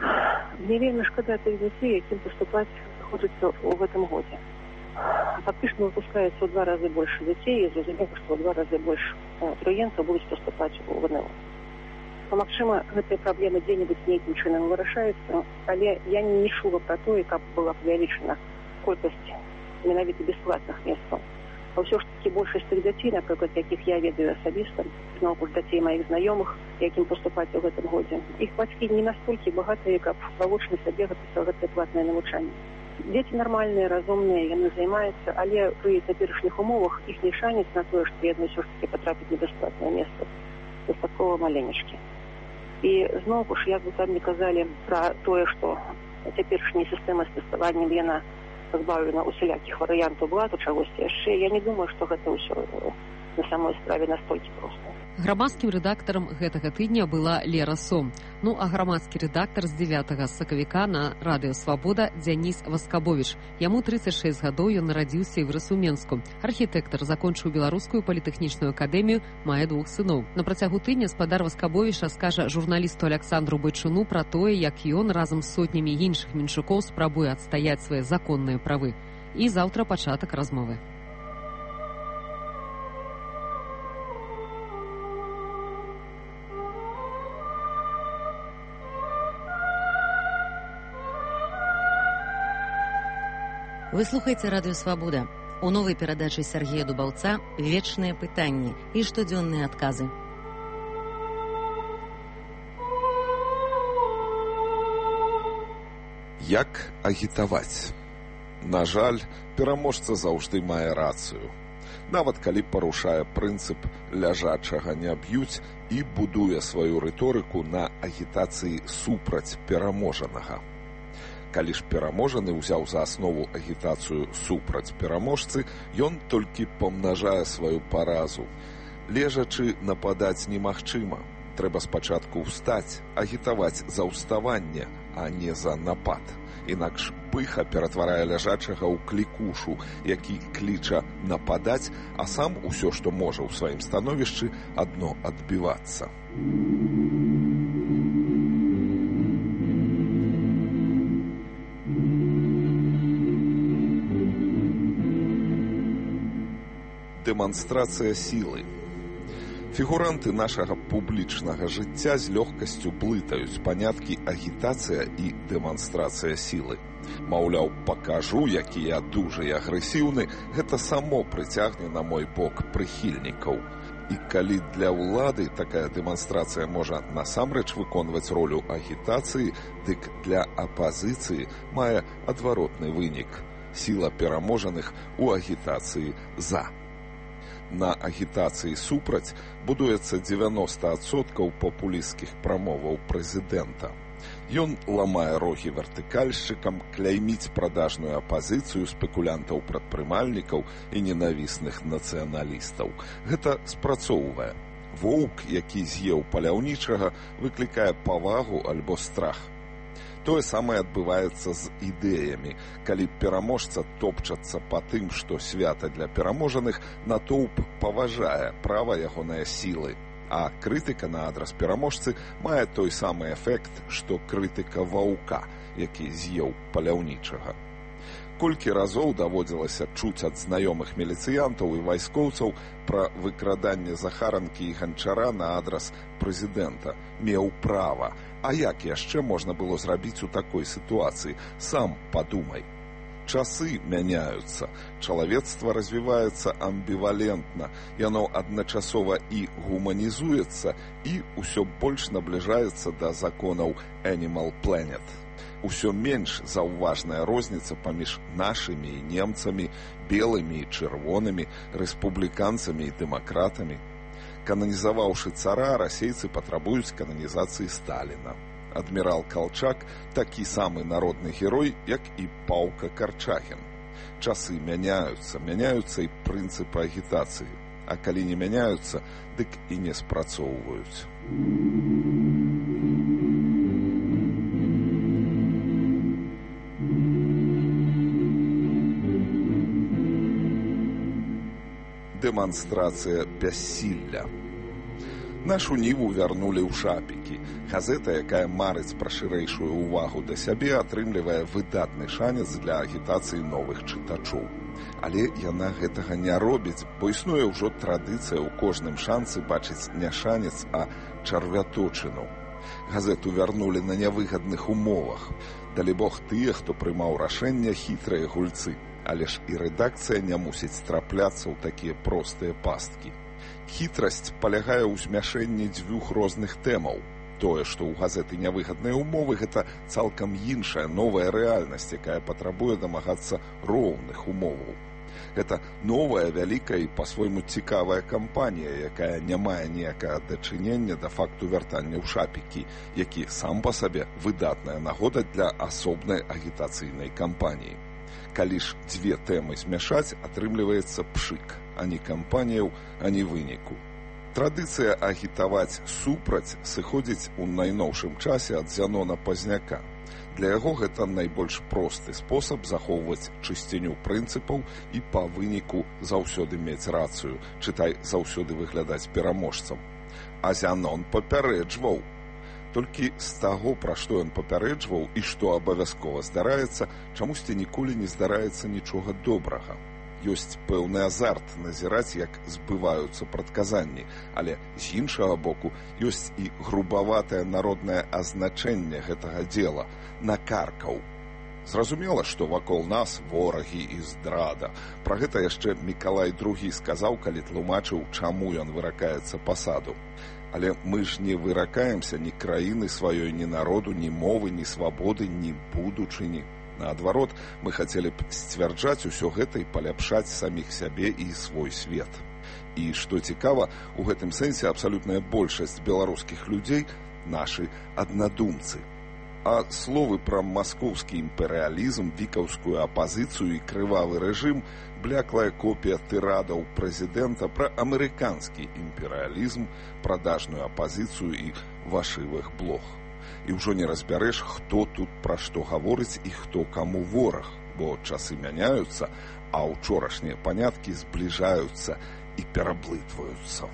Мне вельмі шкада тых дзяцей, якім паступаць хочацца ў гэтым годзе. Фактично выпускается в два раза больше детей, и зразумела, что в два раза больше абітурыентаў будуць поступаць у вэ эн у. Магчыма, гэтыя праблемы дзе-небудзь нейкім чынам вырашаюцца, але я не чула пра тое, каб была павялічана колькасць менавіта бясплатных месцаў. А ўсё ж такі большасць тых дзяцей, напрыклад, якіх я ведаю асабіста, зноў ж дзяцей маіх знаёмых, якім паступаць у гэтым годзе, іх бацькі не настолькі багатыя, каб павочна сабе гэтае платнае навучанне. Дзеці нармальныя, разумныя, яны займаюцца, але пры цяперашніх умовах іхні шанец на тое, што яны ўсё ж такі патрапяць на бясплатнае месца, дастаткова маленечкі. І зноў ж, як бы там не казалі пра тое, што цяперашняя сістэма з тэставаннем яна пазбаўлена усялякіх варыянтаў блату, чагосьці яшчэ, я не думаю, што гэта ўсё на самой справе настолькі проста. Грамадскім рэдактарам гэтага тыдня была Лера Сом. Ну а грамадскі рэдактар з дзевятага сакавіка на радыё Свабода Дзяніс Васкабовіч. Яму тридцать шесть гадоў, ён нарадзіўся ў Расуменску. Архітэктар, закончыў беларускую політэхнічную акадэмію, мае двух сыноў. На працягу тыдня спадар Васкабовіч раскажа журналісту Александру Байчуну пра тое, як ён разам з сотнямі іншых менчукоў спрабуе адстаяць свае законныя правы. І заўтра пачатак размовы. Вы слухаеце радыё Свабода. У новай перадачы Сергея Дубаўца вечныя пытанні і штодзённыя адказы. Як агітаваць? На жаль, пераможца заўжды мае рацыю. Нават калі парушае прынцып ляжачага не б'юць і будуе сваю рыторыку на агітацыі супраць пераможанага. Калі ж пераможаны ўзяў за аснову агітацыю супраць пераможцы, ён толькі памнажае сваю паразу. Лежачы нападаць немагчыма. Трэба спачатку ўстаць, агітаваць за ўставанне, а не за напад. Інакш пыха ператварае ляжачага ў клікушу, які кліча нападаць, а сам усё, што можа ў сваім становішчы, адно адбівацца. Дэманстрацыя сілы. Фігуранты нашага публічнага жыцця з лёгкасцю блытаюць паняткі агітацыя і дэманстрацыя сілы. Маўляў, пакажу, які я дужы і агрэсіўны, гэта само прыцягне на мой бок прыхільнікаў. І калі для ўлады такая дэманстрацыя можа насамрэч выконваць ролю агітацыі, дык для апазіцыі мае адваротны вынік. Сіла пераможаных у агітацыі «за». На агітацыі супраць будуецца дзевяноста адсоткаў папулісцкіх прамоваў прэзідэнта. Ён ламае рогі вертыкальшчыкам, кляйміць прадажную апазіцыю спекулянтаў-прадпрымальнікаў і ненавісных нацыяналістаў. Гэта спрацоўвае. Воўк, які з'еў паляўнічага, выклікае павагу альбо страх. Тое самае адбываецца з ідэямі. Калі пераможца топчацца па тым, што свята для пераможаных, натоўп паважае права ягонае сілы. А крытыка на адрас пераможцы мае той самы эфект, што крытыка ваўка, які з'еў паляўнічага. Колькі разоў даводзілася чуць ад знаёмых міліцыянтаў і вайскоўцаў пра выкраданне захаранкі і ганчара на адрас прэзідэнта. Меў права. А як яшчэ можна было зрабіць у такой сітуацыі? Сам падумай. Часы мяняюцца. Чалавецтва развіваецца амбівалентна. Яно адначасова і гуманізуецца, і ўсё больш набліжаецца да законаў Animal Planet. Усё менш заўважная розніца паміж нашымі і немцамі, белымі і чырвонымі, рэспубліканцамі і дэмакратамі. Кананізаваўшы цара, расейцы патрабуюць кананізацыі Сталіна. Адмірал Калчак такі самы народны герой, як і Паўка Карчагін. Часы мяняюцца, мяняюцца і прынцыпы агітацыі. А калі не мяняюцца, дык і не спрацоўваюць. Дэманстрацыя бяссілля. Нашу ніву вярнулі ў шапікі. Газета, якая марыць пра шырэйшую ўвагу да сябе, атрымлівае выдатны шанец для агітацыі новых чытачоў. Але яна гэтага не робіць, бо існуе ўжо традыцыя ў кожным шанцы бачыць не шанец, а чарвяточыну. Газету вярнулі на нявыгадных умовах. Далібог тыя, хто прымаў рашэння, хітрыя гульцы. Але ж і рэдакцыя не мусіць трапляцца ў такія простыя пасткі. Хітрасць палягае ў змяшэнні дзвюх розных тэмаў. Тое, што ў газеты нявыгадныя умовы, гэта цалкам іншая новая рэальнасць, якая патрабуе дамагацца роўных умоваў. Гэта новая, вялікая і па-свойму цікавая кампанія, якая не мае ніякага дачынення да факту вяртання ў шапікі, які сам па сабе выдатная нагода для асобнай агітацыйнай кампаніі. Калі ж дзве тэмы змяшаць, атрымліваецца пшык, ані кампаніяў, ані выніку. Традыцыя агітаваць супраць сыходзіць у найноўшым часе ад Зянона Пазняка. Для яго гэта найбольш просты спосаб захоўваць чысціню прынцыпаў і па выніку заўсёды мець рацыю, чытай, заўсёды выглядаць пераможцам. А Зянон папярэджваў. Толькі з таго, пра што ён папярэджваў і што абавязкова здараецца, чамусьці ніколі не здараецца нічога добрага. Ёсць пэўны азарт назіраць, як збываюцца прадказанні, але з іншага боку ёсць і грубаватае народнае азначэнне гэтага дзела – накаркаў. Зразумела, што вакол нас ворагі і здрада. Пра гэта яшчэ Мікалай другі сказаў, калі тлумачыў, чаму ён выракаецца пасаду. Але мы ж не выракаемся ні краіны сваёй, ні народу, ні мовы, ні свабоды, ні будучыні. Наадварот, мы хацелі б сцвярджаць усё гэта і паляпшаць саміх сябе і свой свет. І, што цікава, у гэтым сэнсе абсалютная большасць беларускіх людзей нашы аднадумцы. А словы пра маскоўскі імперыялізм, вікаўскую апазіцыю і крывавы рэжым – бляклая копія тырадаў прэзідэнта пра амерыканскі імперыялізм, прадажную апазіцыю і вашывых блог. І ўжо не разбярэш, хто тут пра што гаворыць і хто каму вораг, бо часы мяняюцца, а ўчорашнія паняткі збліжаюцца і пераблытваюцца.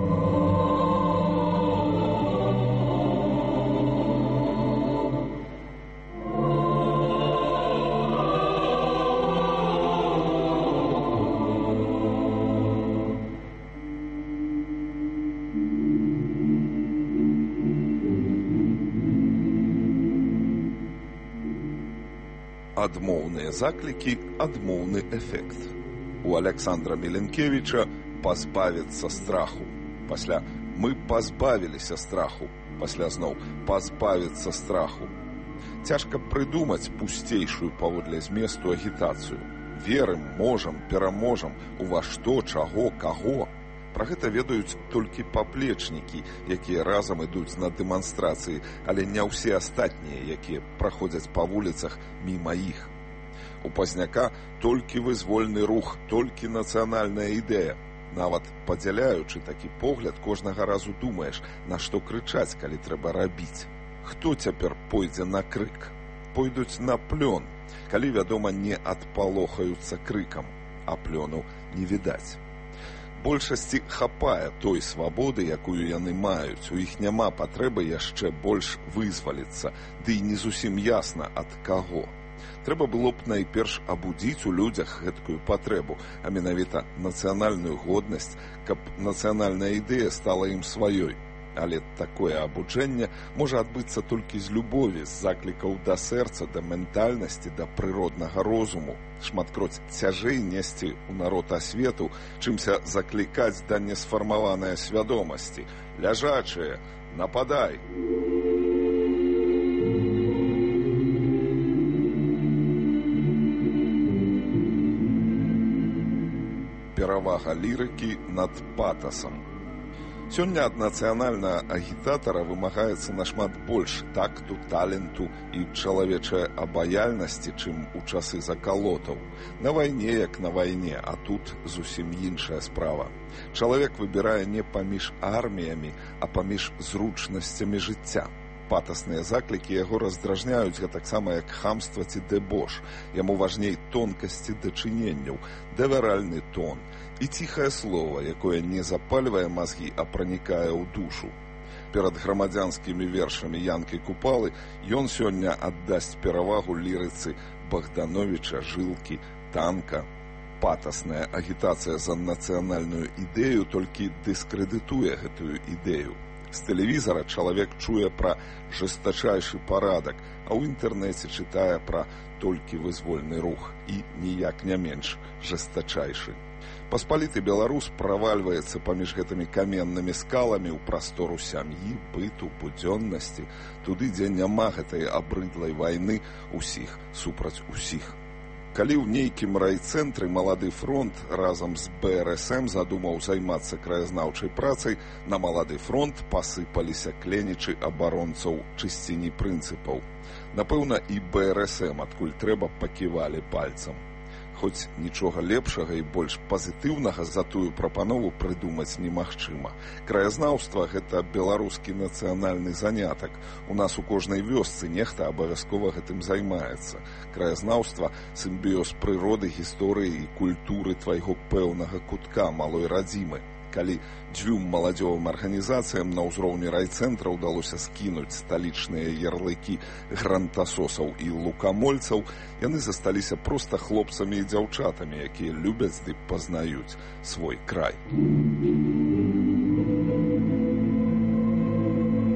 Адмоўныя заклікі, адмоўны эфект. У Аляксандра Міленкевіча пазбавіцца страху. Пасля мы пазбавіліся страху. Пасля зноў пазбавіцца страху. Цяжка прыдумаць пусцейшую паводле зместу агітацыю. Верым, можам, пераможам, ува што, чаго, каго. Пра гэта ведаюць толькі паплечнікі, якія разам ідуць на дэманстрацыі, але не ўсе астатнія, якія праходзяць па вуліцах міма іх. У Пазняка толькі вызвольны рух, толькі нацыянальная ідэя. Нават падзяляючы такі погляд, кожнага разу думаеш, на што крычаць, калі трэба рабіць. Хто цяпер пойдзе на крык? Пойдуць на плён, калі, вядома, не адпалохаюцца крыкам, а плёну не відаць. Большасці хапае той свабоды, якую яны маюць. У іх няма патрэбы яшчэ больш вызваліцца, ды і не зусім ясна, ад каго. Трэба было б найперш абудзіць у людзях гэткую патрэбу, а менавіта нацыянальную годнасць, каб нацыянальная ідэя стала ім сваёй. Але такое абуджэнне можа адбыцца толькі з любові, з заклікаў да сэрца, да ментальнасці, да прыроднага розуму. Шматкроць цяжэй несці ў народ асвету, чымся заклікаць да несфармаванай свядомасці. Ляжачыя, нападай! Перавага лірыкі над патасам. Сёння ад нацыянальнага агітатара вымагаецца нашмат больш такту, таленту і чалавечай абаяльнасці, чым у часы закалотаў. На вайне, як на вайне, а тут зусім іншая справа. Чалавек выбірае не паміж арміямі, а паміж зручнасцямі жыцця. Патасныя заклікі яго раздражняюць гэтаксама як хамства ці дэбош. Яму важней тонкасці дачыненняў, давяральны тон і ціхае слова, якое не запальвае мазгі, а пранікае ў душу. Перад грамадзянскімі вершамі Янкі Купалы ён сёння аддасць перавагу лірыцы Богдановича, Жылкі, Танка. Патасная агітацыя за нацыянальную ідэю толькі дыскрэдытуе гэтую ідэю. З тэлевізара чалавек чуе пра жестачайшы парадак, а ў інтэрнэце чытае пра толькі вызвольны рух і ніяк не менш жестачайшы. Паспаліты беларус правальваецца паміж гэтымі каменнымі скаламі ў прастору сям'і, быту, будзённасці, туды, дзе няма гэтай абрыдлай вайны усіх супраць усіх. Калі ў нейкім райцэнтры малады фронт разам з бэ эр эс эм задумаў займацца краязнаўчай працай, на малады фронт пасыпаліся кленічы абаронцаў чысціні прынцыпаў. Напэўна, і бэ эр эс эм, адкуль трэба, паківалі пальцам. Хоць нічога лепшага і больш пазітыўнага за тую прапанову прыдумаць немагчыма. Краязнаўства – гэта беларускі нацыянальны занятак. У нас у кожнай вёсцы нехта абавязкова гэтым займаецца. Краязнаўства – сімбіёз прыроды, гісторыі і культуры твайго пэўнага кутка малой радзімы. Калі дзвюм маладзёвым арганізацыям на ўзроўні райцэнтра ўдалося скінуць сталічныя ярлыкі грантасосаў і лукамольцаў, яны засталіся проста хлопцамі і дзяўчатамі, якія любяць ды пазнаюць свой край.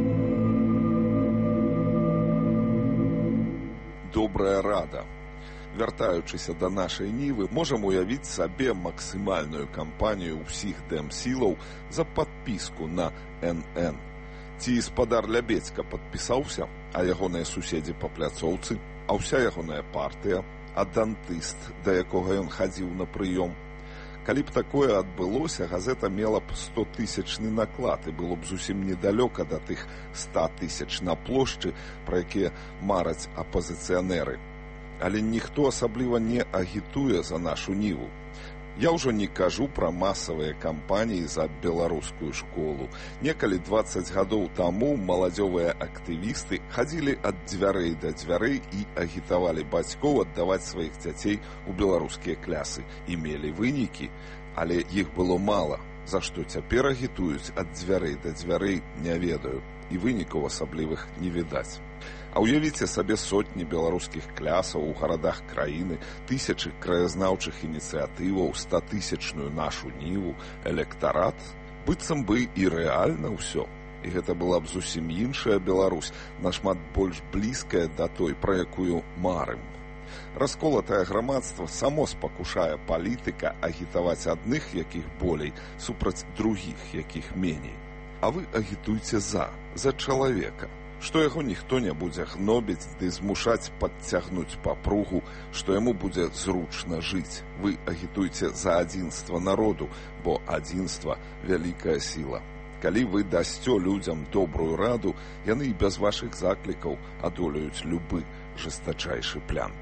Добрая рада. Вяртаючыся да нашай нівы, можам уявіць сабе максімальную кампанію ўсіх дэм-сілаў за падпіску на эн эн. Ці спадар Лябедзька падпісаўся, а ягоныя суседзі па пляцоўцы, а ўся ягоная партыя, а дантыст, да якога ён хадзіў на прыём. Калі б такое адбылося, газета мела б стотысячны наклад і было б зусім недалёка да тых ста тысяч на плошчы, пра якія мараць апазіцыянеры. Але ніхто асабліва не агітуе за нашу ніву. Я ўжо не кажу пра масавыя кампаніі за беларускую школу. Некалі дваццаць гадоў таму маладзёвыя актывісты хадзілі ад дзвярэй да дзвярэй і агітавалі бацькоў аддаваць сваіх дзяцей у беларускія клясы. І мелі вынікі, але іх было мала. За што цяпер агітуюць ад дзвярэй да дзвярэй, не ведаю. І вынікаў асаблівых не відаць. А уявіце сабе сотні беларускіх клясаў у гарадах краіны, тысячы краязнаўчых ініцыятываў, статысячную нашу ніву, электарат. Быццам бы і рэальна ўсё. І гэта была б зусім іншая Беларусь, нашмат больш блізкая да той, пра якую марым. Расколатае грамадства само спакушае палітыка агітаваць адных, якіх болей, супраць другіх, якіх меней. А вы агітуйце за, за чалавека. Што яго ніхто не будзе гнобіць ды змушаць падцягнуць папругу, што яму будзе зручна жыць. Вы агітуйце за адзінства народу, бо адзінства – вялікая сіла. Калі вы дасцё людзям добрую раду, яны і без вашых заклікаў адолеюць любы жестачайшы плян.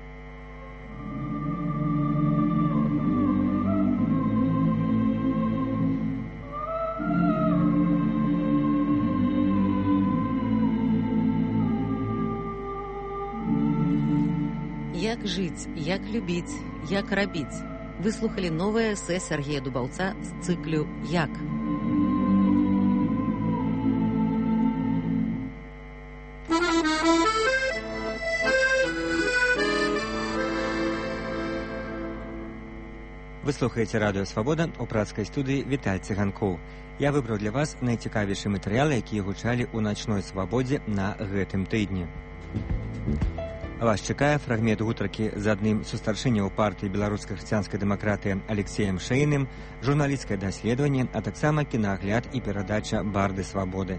Як жыць, як любіць, як рабіць. Вы слухалі новае эсэ Сергея Дубаўца з цыклю «Як». Вы слухаеце радыё «Свабода», у працкай студыі Віталь Цыганкоў. Я выбраў для вас найцікавейшыя матэрыялы, якія гучалі ў начной свабодзе на гэтым тыдні. Вас чакае фрагмент гутаркі з адным з сустаршыняў партыі беларускай хрысціянскай дэмакратыі Алексеем Шэйным, журналісцкае даследаванне, а таксама кінаагляд і перадача «Барды свабоды».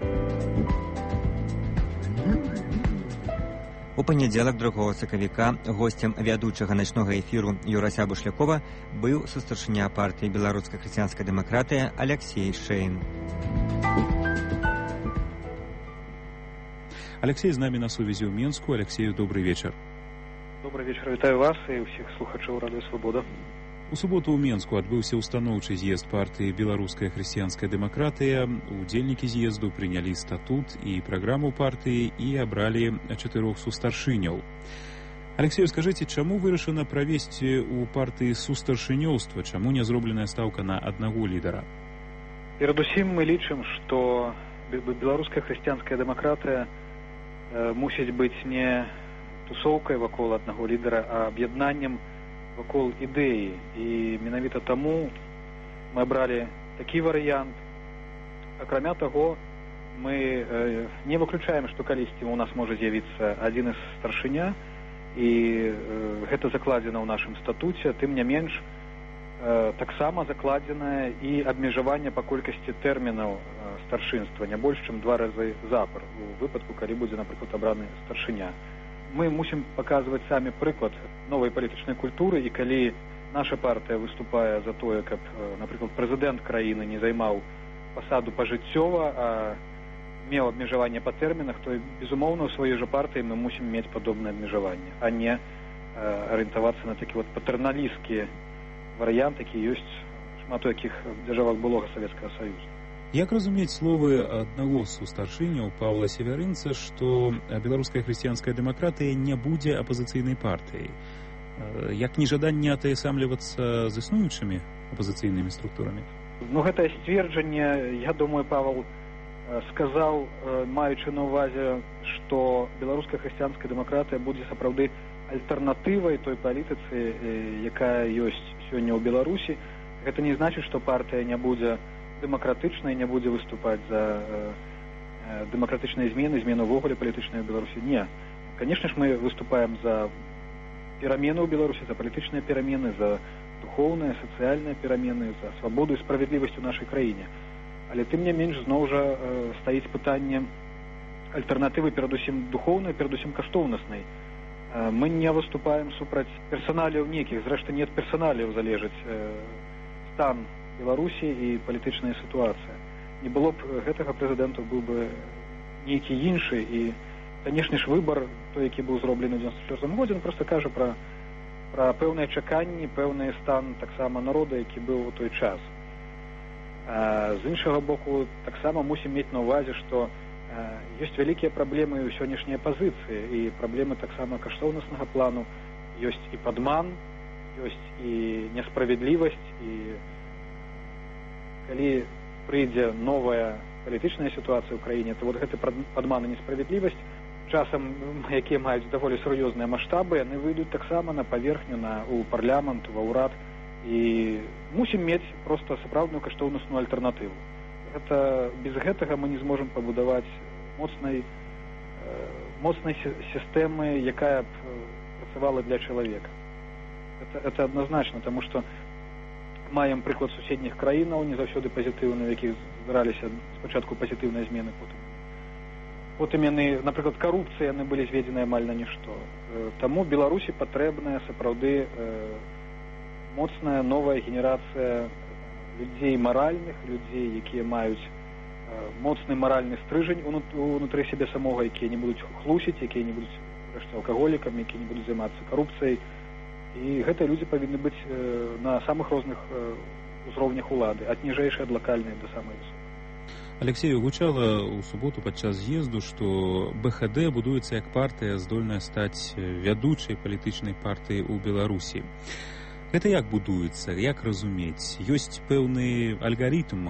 У панядзелак другога сакавіка госцем вядучага начнога эфіру Юрася Бушлякова быў сустаршыня партыі беларускай хрысціянскай дэмакратыі Алексей Шэйн. Алексей з намі на сувязі ў Менску. Алексею, добрый вечар. Добрый вечар, вітаю вас і ўсіх слухачоў радыё «Свабода». У суботу ў Менску адбыўся устаноўчы з'езд партыі беларуская хрысціянская дэмакратыя. Удзельнікі з'езду прынялі статут і праграму партыі і абралі чатырох сустаршыняў. Алексею, скажыце, чаму вырашана правесці ў партыі сустаршынёўства? Чаму не зробленая стаўка на аднаго лідара? Перадусім мы лічым, што беларуская хрысціянская дэмакратыя мусіць быць не тусоўкай вакол аднаго лідара, а аб'яднаннем вакол ідэі. І менавіта таму мы абралі такі варыянт. Акрамя таго, мы не выключаем, што калісьці у нас можа з'явіцца адзін з старшыня, і гэта закладзена ў нашым статуце. Тым не менш, таксама закладзенае і абмежаванне па колькасці тэрмінаў старшынства, не больш, чым два разы запар, у выпадку, калі будзе, напрыклад, абраны старшыня. Мы мусім паказваць самі прыклад новай палітычнай культуры, і калі наша партыя выступае за тое, каб, напрыклад, прэзідэнт краіны не займаў пасаду пажыццёва, а меў абмежаванне па тэрмінах, то, безумоўна, ў сваёй жа партыі мы мусім мець падобнае абмежаванне, а не арыентавацца на такі вот патэрналісцкі варыянт, які ёсць шмат у якіх дзяржавах былога Савецкага Саюза. Як разумець словы аднаго з сустаршыняў Паўла Севярынца, што беларуская хрысціянская дэмакратыя не будзе апазіцыйнай партыяй? Як нежаданне атаясамлівацца з існуючымі апазіцыйнымі структурамі? Ну, гэтае сцверджанне, я думаю, Павел сказаў, маючы на ўвазе, што беларуская хрысціянская дэмакратыя будзе сапраўды альтэрнатывай той палітыцы, якая ёсць сёння ў Беларусі. Гэта не значыць, што партыя не будзе дэмакратычнай, не будзе выступаць за дэмакратычныя змены, змены ўвогуле палітычнай ў Беларусі. Не. Канешне ж, мы выступаем за перамены ў Беларусі, за палітычныя перамены, за духоўныя, сацыяльныя перамены, за свабоду і справядлівасць у нашай краіне. Але тым не менш зноў жа э, стаіць пытанне альтэрнатывы перадусім духоўнай, перадусім каштоўнаснай. Э, мы не выступаем супраць персаналіяў нейкіх, зрэшты не ад персаналіяў залежыць э, стан Беларусі і палітычная сітуацыя. Не было б гэтага прэзідэнту, быў бы нейкі іншы, і, канешне ж, выбар, той, які быў зроблены ў дзевяносто чвёртым годзе, он проста кажа пра, пра пэўныя чаканні, пэўны стан таксама народа, які быў у той час. А, з іншага боку, таксама мусім мець на ўвазе, што а, ёсць вялікія праблемы ў сённяшняй апазіцыі, і праблемы таксама каштоўнаснага плану, ёсць і падман, ёсць і несправядлівасць, і калі прыйдзе новая палітычная сітуацыя ў краіне, то вот гэты падман і несправядлівасць, часам, якія маюць даволі сур'ёзныя маштабы, яны выйдуць таксама на паверхню, на, у парламент, ва ўрад, і мусім мець проста сапраўдную каштоўнасную альтэрнатыву. Гэта, без гэтага мы не зможам пабудаваць моцнай, э, моцнай сістэмы, якая б працавала для чалавека. Это, это адназначна, таму што маем прыклад суседніх краінаў, не заўсёды пазітыўны, у якіх здараліся спачатку пазітыўныя змены, потым. Потым яны, напрыклад, карупцыі, яны былі зведзены амаль на нішто. Таму Беларусі патрэбная сапраўды э, моцная новая генерацыя людзей маральных, людзей, якія маюць э, моцны маральны стрыжань унутры сябе самога, якія не будуць хлусіць, якія не будуць рэшце алкаголікамі, якія не будуць займацца карупцыяй. І гэтыя людзі павінны быць э, на самых розных э, узроўнях улады, ад ніжэйшай, ад лакальнай да самай высокай. Алексею, гучала ў суботу падчас з'езду, што БХД будуецца як партыя, здольная стаць вядучай палітычнай партыяй у Беларусі. Гэта як будуецца, як разумець? Ёсць пэўны алгарытм?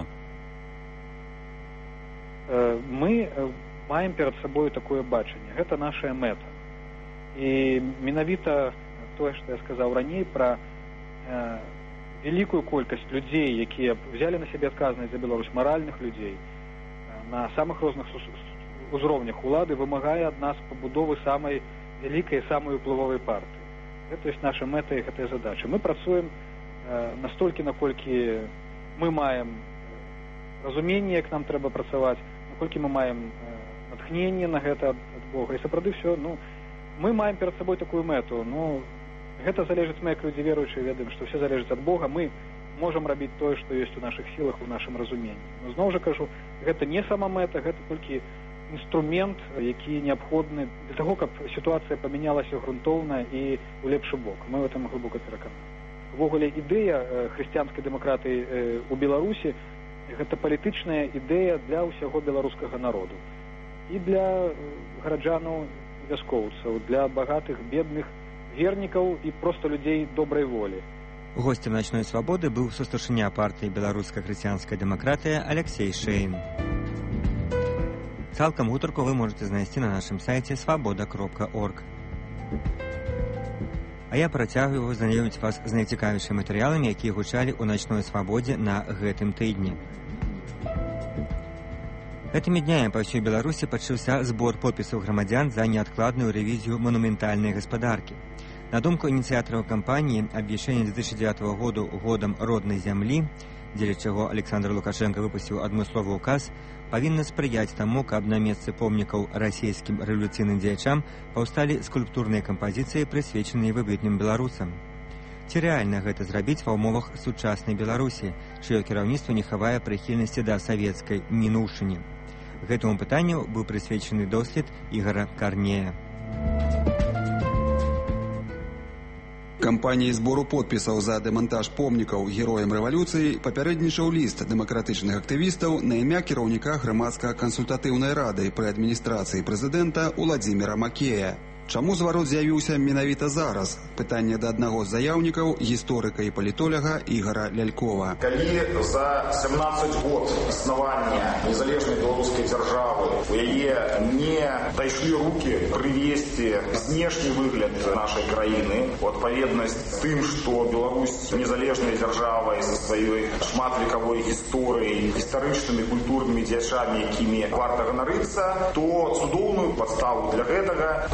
Э, мы маем перад сабою такое бачанне. Гэта нашая мэта. І менавіта тое, што я сказаў раней пра э, вялікую колькасць людзей, якія взялі на сябе адказнасць за Беларусь, маральных людзей, э, на самых розных узроўнях улады вымагае ад нас пабудовы самай вялікай, самай уплывовай партыі. Гэта ёсць наша мэта і гэтая задача. Мы працуем э, настолькі, наколькі мы маем разуменне, як нам трэба працаваць, наколькі мы маем э, натхненне на гэта ад, ад Бога. І сапраўды ўсё, ну, мы маем перад сабой такую мэту, ну, гэта залежыць, мы, як людзі веруючыя, ведаем, што ўсё залежыць ад Бога. Мы можам рабіць тое, што ёсць у нашых сілах, у нашым разуменні. Но зноў жа кажу, гэта не сама мэта, гэта толькі інструмент, які неабходны для таго, каб сітуацыя памянялася грунтоўна і ў лепшы бок. Мы в этом глыбока перакананы. Увогуле, ідэя хрысціянскай дэмакратыі ў Беларусі гэта палітычная ідэя для ўсяго беларускага народу. І для гараджанаў, вяскоўцаў, для багатых, бедных, вернікаў і проста людзей добрай волі. Гостем «Ночной свободы» быў сустаршыня партыі «Беларуская хрысціянская дэмакратыя» Алексей Шейн. Цалкам гутарку вы можете знайсці на нашым сайце свабода кропка орг. А я працягваю знаёміць вас з найцікавейшымі матэрыяламі, якія гучалі ў «Ночной свободзе» на гэтым тыдні. Гэтымі днямі па ўсёй Беларусі пачаўся збор подпісаў грамадзян за неадкладную рэвізію манументальнай гаспадаркі. На думку ініцыятараў кампаніі, абвяшчэнне две тысячи девятого году годам роднай зямлі, дзеля чаго Александр Лукашенко выпусціў адмысловы указ, павінна спрыяць таму, каб на месцы помнікаў расійскім рэвалюцыйным дзеячам паўсталі скульптурныя кампазіцыі, прысвечаныя выбытным беларусам. Ці рэальна гэта зрабіць ва ўмовах сучаснай Беларусі, чыё кіраўніцтва не хавае прыхільнасці да савецкай мінуўшыні? Гэтаму пытанню быў прысвечаны дослед Ігора Карнея. Кампаніі збору подпісаў за дэмантаж помнікаў героям рэвалюцыі папярэднічаў ліст дэмакратычных актывістаў на імя кіраўніка грамадска-кансультатыўнай рады пры адміністрацыі прэзідэнта Уладзіміра Макея. Чаму зварот з'явіўся менавіта зараз? Пытанне да аднаго з заяўнікаў, гісторыка і палітоляга Ігора Лялькова. Калі за семнадцать год існавання незалежнай беларускай дзяржавы у яе не дайшлі рукі прывесці знешні выгляд нашай краіны у адпаведнасць тым, што Беларусь незалежная дзяржава і са сваёй шматвекавой гісторыяй, гістарычнымі культурнымі дзячамі, якімі варта ганарыцца, то цудоўную падставу для гэтага дае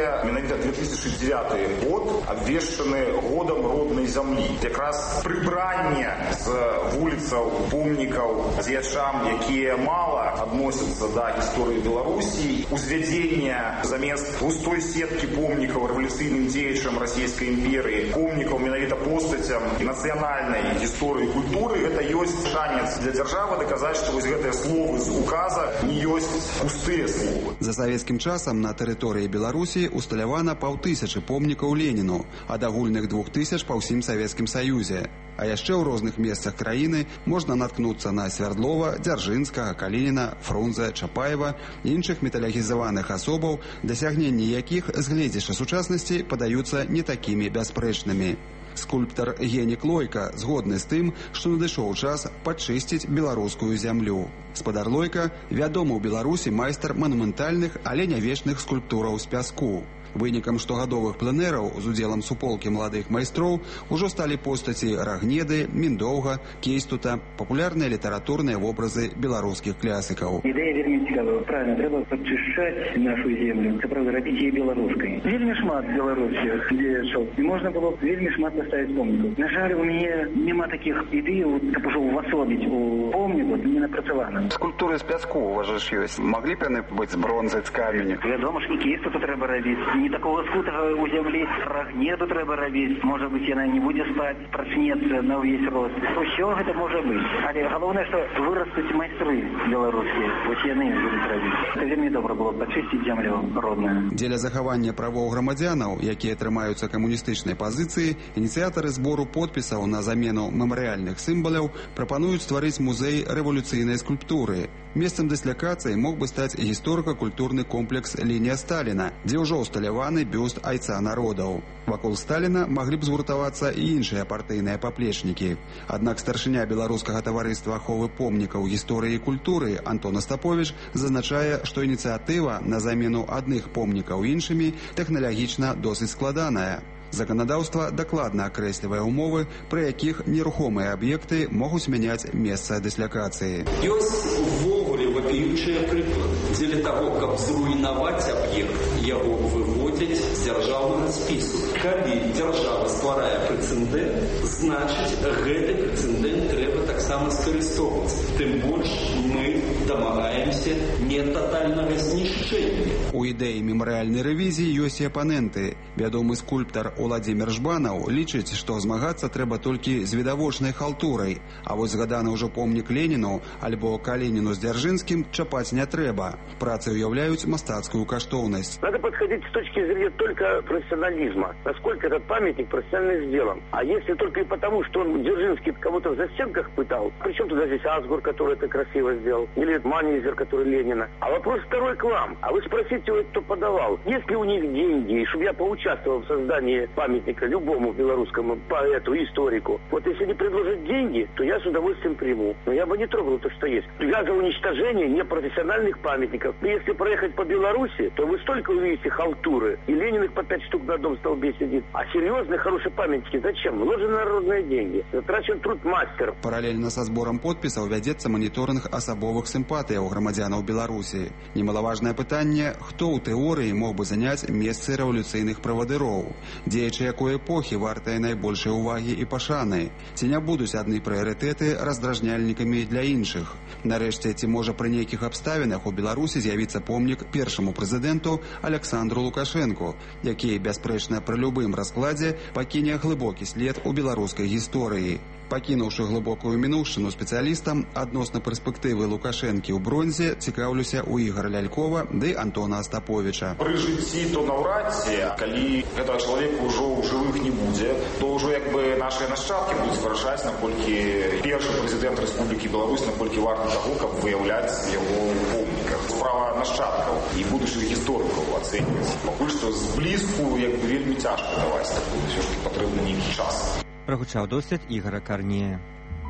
але менавіта две тысячи девятый год абвешчаны годам роднай зямлі. Якраз прыбранне з вуліцаў, помнікаў дзеячам, якія мала адносяцца да гісторыі Беларусі, узвядзення замест густой сеткі помнікаў рэвалюцыйным дзеячам расійскай імперыі, помнікаў менавіта постацям нацыянальнай гісторыі культуры, гэта ёсць шанец для дзяржавы даказаць, што вось гэтыя словы з указа не ёсць пустыя словы. За савецкім часам на тэрыторыі Беларусі усталявана паўтысячы помнікаў Леніну, ад агульных двух тысяч па ўсім Савецкім Саюзе. А яшчэ ў розных месцах краіны можна наткнуцца на Свярдлова, Дзяржынскага, Калініна, Фрунзе, Чапаева і іншых металогізаваных асобаў, дасягненні якіх з гледзяша сучаснасці падаюцца не такімі бясспрэчнымі. Скульптар Генік Лойка згодны з тым, што надышоў час падчысціць беларускую зямлю. Спадар Лойка вядомы ў Беларусі майстар манументальных, але не вечных скульптураў з пяску. Вынікам штогадовых пленэраў з удзелам суполкі маладых майстроў ужо сталі постаці Рагнеды, Міндоўга, Кейстута, папулярныя літаратурныя вобразы беларускіх класікаў. Ідэя вельмі цікавая. Правильно, трэба падчышчаць нашу землю, це правда, рабіць яе беларускай. Вельмі шмат беларускіх дзеячаў, і можна было б вельмі шмат паставіць помнікаў. На жаль, у мяне няма такіх ідэяў, каб ужо увасобіць у помніку, не напрацавана. Скульптуры з пяску у вас ж ёсць. Маглі б яны быць з бронзы, з каменю? Вядома ж, і Кейстута трэба рабіць. Не такого скутага у зямлі, Рагнеду трэба рабіць. Можа быць, яна не будзе спаць, прачнецца на ўвесь рост. Усё гэта можа быць. Але галоўнае, што вырастуць майстры беларускія. Вось яны будуць рабіць. Гэта вельмі добра было пачысціць зямлю родную. Дзеля захавання правоў грамадзянаў, якія трымаюцца камуністычнай пазіцыі, ініцыятары збору подпісаў на замену мемарыяльных сімваляў прапануюць стварыць музей рэвалюцыйнай скульптуры. Месцам дыслякацыі мог бы стаць гісторыка-культурны комплекс «Лінія Сталіна», дзе ўжо ўсталяваны бюст айца народаў. Вакол Сталіна маглі б згуртавацца і іншыя партыйныя паплечнікі. Аднак старшыня беларускага таварыства аховы помнікаў гісторыі і культуры Антон Остапович зазначае, што ініцыятыва на замену адных помнікаў іншымі тэхналагічна досыць складаная. Заканадаўства дакладна акрэслівае ўмовы, пры якіх нерухомыя аб'екты могуць мяняць месца дыслякацыі. Ёсць увогуле вапіючыя прыклады. Дзеля таго, каб зруйнаваць аб'ект, яго выводзяць з дзяржаўнага спісу. Калі дзяржава стварае прэцэдэнт, значыць, гэты прэцэдэнт трэба таксама скарыстоўваць. Тым больш мы дамагаемся не татальнага знішчэння. У ідэі мемарыяльнай рэвізіі ёсць і апаненты. Вядомы скульптар Уладзімір Жбанаў лічыць, што змагацца трэба толькі з відавочнай халтурай, а вось згаданы ўжо помнік Леніну альбо Калініну з Дзяржынскім чапаць не трэба. Працы уяўляюць мастацкую каштоўнасць. Надо подходить с точки зрения только профессионализма. Насколько этот памятник профессионально сделан. А если только и потому, что он Дзержинский кого-то в застенках пытал, причем туда здесь Асгур, который это красиво сделал, или Маннизер, который Ленина. А вопрос второй к вам. А вы спросите его, кто подавал. Есть ли у них деньги, чтобы я поучаствовал в создании памятника любому белорусскому поэту, историку. Вот если не предложат деньги, то я с удовольствием приму. Но я бы не трогал то, что есть. Я за уничтожение непрофессиональных памятников. И если проехать по Беларуси, то вы столько увидите халтуры. И Лениных по пять штук на одном столбе сидит. А серьезные, хорошие памятники зачем? Вложены народные деньги. Затрачен труд мастера. Паралельна са зборам подпісаў вядзецца маніторынг асабовых сімпатыяў грамадзянаў Беларусі. Немалаважнае пытанне, хто ў тэорыі мог бы заняць месцы рэвалюцыйных правадыроў. Дзеячы якой эпохі вартыя найбольшай увагі і пашаны. Ці не будуць адны прыярытэты раздражняльнікамі для іншых. Нарэшце, ці можа пры нейкіх абставінах у Беларусі з'явіцца помнік першаму прэзідэнту Александру Лукашэнку, які, бясспрэчна, пры любым раскладзе пакіне глыбокі след у беларускай гісторыі. Пакінуўшы глыбокую мінуўшчыну спецыялістам адносна перспектывы Лукашэнкі ў бронзе, цікаўлюся у Ігора Лялькова ды Антона Остаповича. Пры жыцці то наўрад ці, калі гэтага чалавека ўжо ў жывых не будзе, то ўжо як бы нашыя нашчадкі будуць вырашаць, наколькі першы прэзідэнт Рэспублікі Беларусь, наколькі варта таго, каб выяўляць яго ў помніках. Справа нашчадкаў і будучых гісторыкаў ацэньваць. Пакуль што зблізку як бы вельмі цяжка даваць такую, ўсё ж патрэбны нейкі час. Прагучаў дослед Ігора Карнея.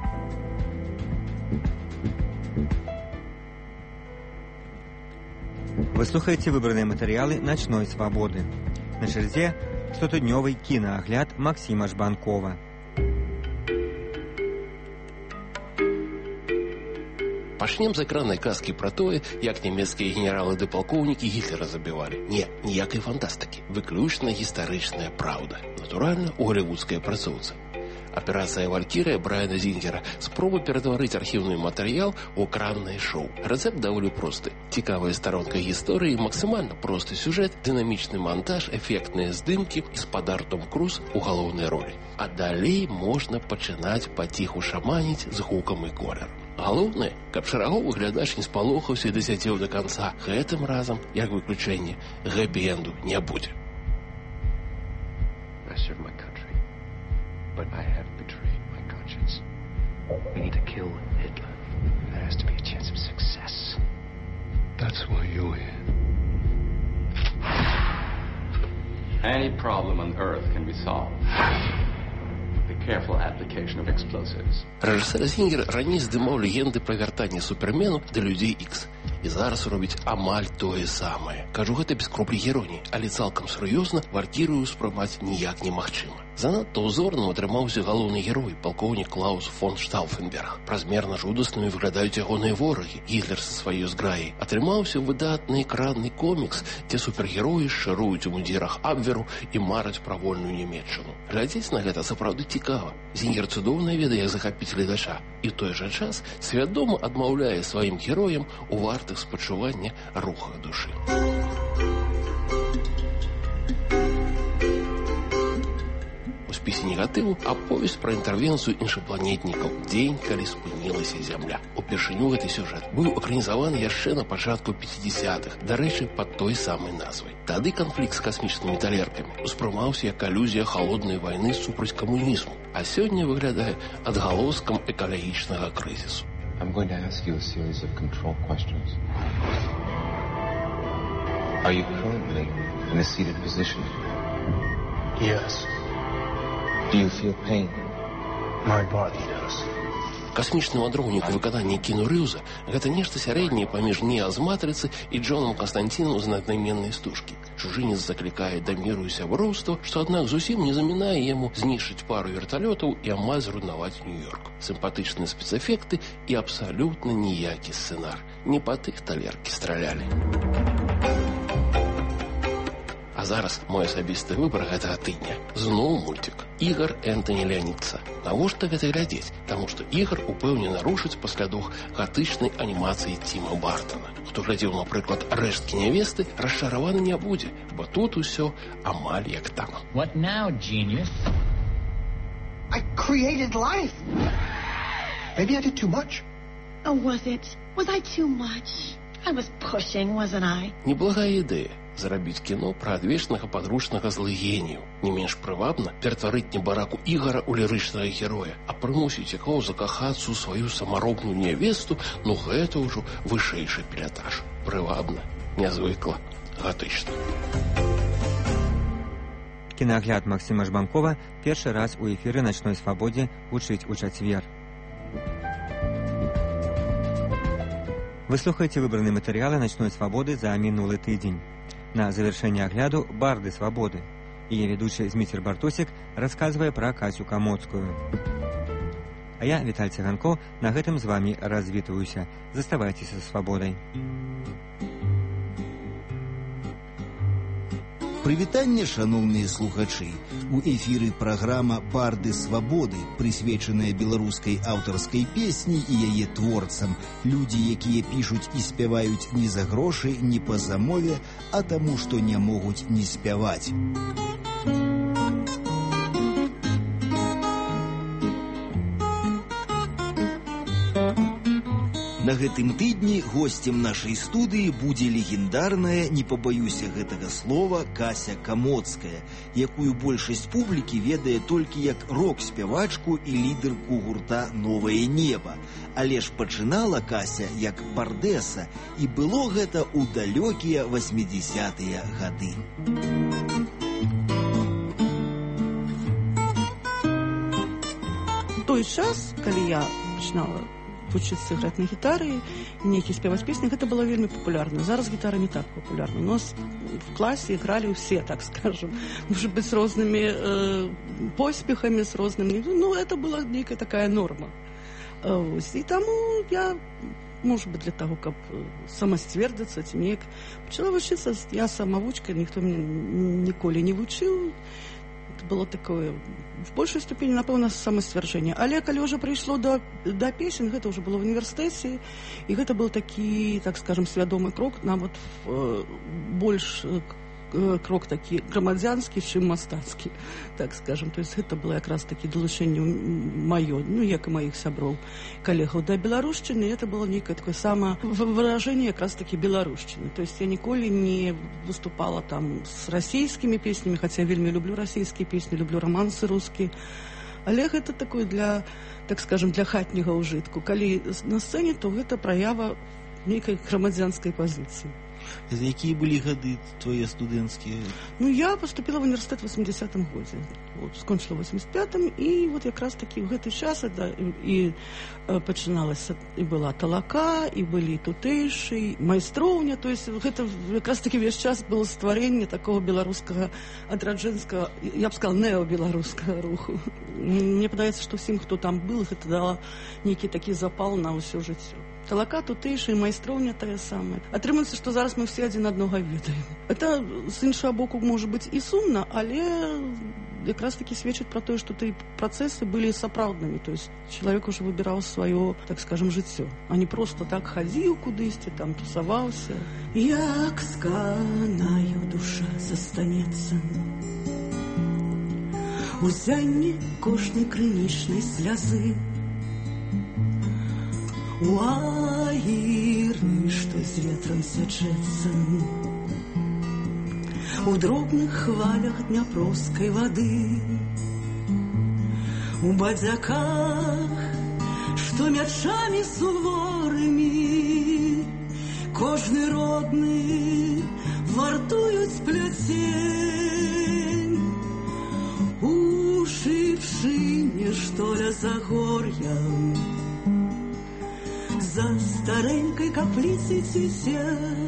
Вы слухаеце выбраныя матэрыялы начной свабоды. На чарзе штотыднёвы кінаагляд Максіма Жбанкова. Пачнем з экраннай казкі пра тое, як нямецкія генералы ды палкоўнікі Гітлера забівалі. Не, ніякай фантастыкі. Выключна гістарычная праўда. Натуральна, у голівудскай працоўцы. Аперацыя «Валькірыя» Брайана Зінгера – спроба ператварыць архіўны матэрыял у экраннае шоу. Рэцэпт даволі просты. Цікавая старонка гісторыі, максімальна просты сюжэт, дынамічны монтаж, эфектныя здымкі і спадар Том Круз у галоўнай ролі. А далей можна пачынаць паціху шаманіць з гукам і колерам. Галоўнае, каб шараговы глядач не спалохаўся і дасядзеў да канца. Гэтым разам, як выключэнне, хэпі-энду не будзе. But I have betrayed my conscience. We need to kill Hitler. There has to be a chance of success. That's why you're here. Any problem on Earth can be solved. The careful application of explosives. Рэжысэр Зінгер раней здымаў легенды пра вяртанне супермену да людзей Ікс. І зараз робіць амаль тое самае. Кажу гэта без кроплі іроніі, але цалкам сур'ёзна Валькірыю спрымаць ніяк немагчыма. Занадта ўзорным атрымаўся галоўны герой, палкоўнік Клаус фон Штауфенберг. Празмерна жудаснымі выглядаюць ягоныя ворагі, Гітлер са сваёй зграяй. Атрымаўся выдатны экранны комікс, дзе супергероі шчаруюць у мундзірах Абверу і мараць пра вольную Нямецчыну. Глядзець на гэта сапраўды цікава. Зінгер цудоўна ведае, як захапіць гледача. І ў той жа час свядома адмаўляе сваім героям у вартых спачування рухах душы. У спісе негатыву аповесць пра інтэрвенцыю іншапланетнікаў, дзень, калі спынілася зямля. Упершыню гэты сюжэт быў экранізаваны яшчэ на пачатку пяцідзясятых, дарэчы, пад той самай назвай. Тады канфлікт з касмічнымі талеркамі успрымаўся як алюзія халоднай вайны супраць камунізму, а сёння выглядае адгалоскам экалагічнага крызісу. I'm going to ask you a series of control questions. Are you currently in a seated position? Yes. Do you feel pain? My body does. Касмічны вандроўнік у выкананні Кіну Рэўза – гэта нешта сярэдняе паміж «Неа з матрыцы» і Джонам Канстантінам з «Аднайменнай стужкі». Чужынец заклікае да міру і сяброўства, што, аднак, зусім не замінае яму знішчыць пару верталётаў і амаль зруйнаваць Нью-Йорк. Сімпатычныя спецэфекты і абсалютна ніякі сцэнар. Не па тых талеркі стралялі. А зараз мой асабісты выбар гэтага тыдня. Зноў мультик. Ігар Энтані Леанідца. Навошта гэта глядзець? Таму што Ігар упэўнена рушыць пасля дух гатычнай анімацыі Тіма Бартона. Хто глядзеў, напрыклад, «Рэшткі нявесты», расчараваны не будзе, бо тут усё амаль як там. What now, genius? I created life. Maybe I did too much. Oh, was it? Was I too much? I was pushing, wasn't I? Неблагая ідэя. Зарабіць кіно пра адвечнага падручнага злыгенію. Не менш прывабна ператварыць небараку Ігара ў лірычнага героя, а прымусіць яго закахацца ў сваю самаробную нявесту, ну гэта ўжо вышэйшы пілятаж. Прывабна, нязвыкла, гатычна. Кінагляд Максима Жбанкова першы раз у эфіры «Начной свабодзе» гучыць у чацвер. Вы слухаеце выбраныя матэрыялы «Начной свабоды» за мінулы тыдзень. На завяршэнне агляду «Барды свабоды». Яе ведучы Зміцер Бартосік расказвае пра Касю Камоцкую. А я, Віталь Цыганко, на гэтым з вамі развітваюся. Заставайцеся са свабодай. Прывітанне, шаноўныя слухачы. У эфіры праграма «Барды свабоды», прысвечаная беларускай аўтарскай песні і яе творцам. Людзі, якія пішуць і спяваюць не за грошы, не па замове, а таму, што не могуць не спяваць. На гэтым тыдні госцем нашай студыі будзе легендарная, не пабаюся гэтага слова, Кася Камоцкая, якую большасць публікі ведае толькі як рок-спявачку і лідэрку гурта «Новае неба». Але ж пачынала Кася як бардэса, і было гэта ў далёкія васьмідзесятыя гады. Той час, калі я пачынала вучыцца іграць на гітары і нейкі спяваць песні, гэта было вельмі папулярна. Зараз гітара не так папулярна. У нас в класе играли все, так скажем. Может быть, с разными э, поспехами, с разными... Ну, это была некая такая норма. Э, и тому я может быть, для того, каб самасцвердзіцца ці неяк. Пачала вучыцца, я самавучка, ніхто мяне ніколі не вучыў. Это было такое, в большай ступені, напэўна, самасцвярджэнне. Але калі ўжо прыйшло да, да песен, гэта ўжо было в універсітэце, і гэта был такі, так скажем, свядомы крок, нават э, больш э, крок такі грамадзянскі, чым мастацкі, так скажем. То есть гэта было якраз такі далучэнне маё, ну, як і маіх сяброў, калегаў да беларушчыны, это было нейкае такое самавыражэнне якраз такі беларушчыны. То есть я ніколі не выступала там с расійскімі песнямі, хаця я вельмі люблю расійскія песні, люблю романсы рускія, але гэта такое для, так скажем, для хатняга ўжытку. Калі на сцэне, то гэта праява нейкай грамадзянскай пазіцыі. Якія былі гады твои студэнцкія? Ну, я поступила в университет в восьмидесятом годзе. Вот, скончила в восемьдесят пятом, и вот якраз таки в гэты час да, і, і пачыналася, і была талака, і былі тутэйшы, майстроўня, то есть гэта якраз таки весь час было стварэнне такого беларускага адраджэнскага, я б сказала, необеларускага руху. Мне падаецца, што всім, хто там был, гэта дала нейкі такі запал на ўсё жыццё. Талака, тутэйшы, майстроўня тая самая. Атрымаецца, што зараз мы все адзін аднога ведаем. Это, з іншага боку, можа быць і сумна, але якраз таки сведчыць пра тое, што тыя працэсы былі сапраўднымі. То есть чалавек уже выбіраў сваё, так скажем, жыццё, а не просто так хадзіў кудысьці, там тусаваўся. Як сканаю душа застанецца узянне кожнай крынічнай слязы, у аіры, што з ветрам сячэцца, у дробных хвалях дняпроўскай вады, у бадзяках, што мячамі суворымі кожны родны вартуюць пляцень, у шыпшыне, што ля загор'я за старенькой каплицей цвіце,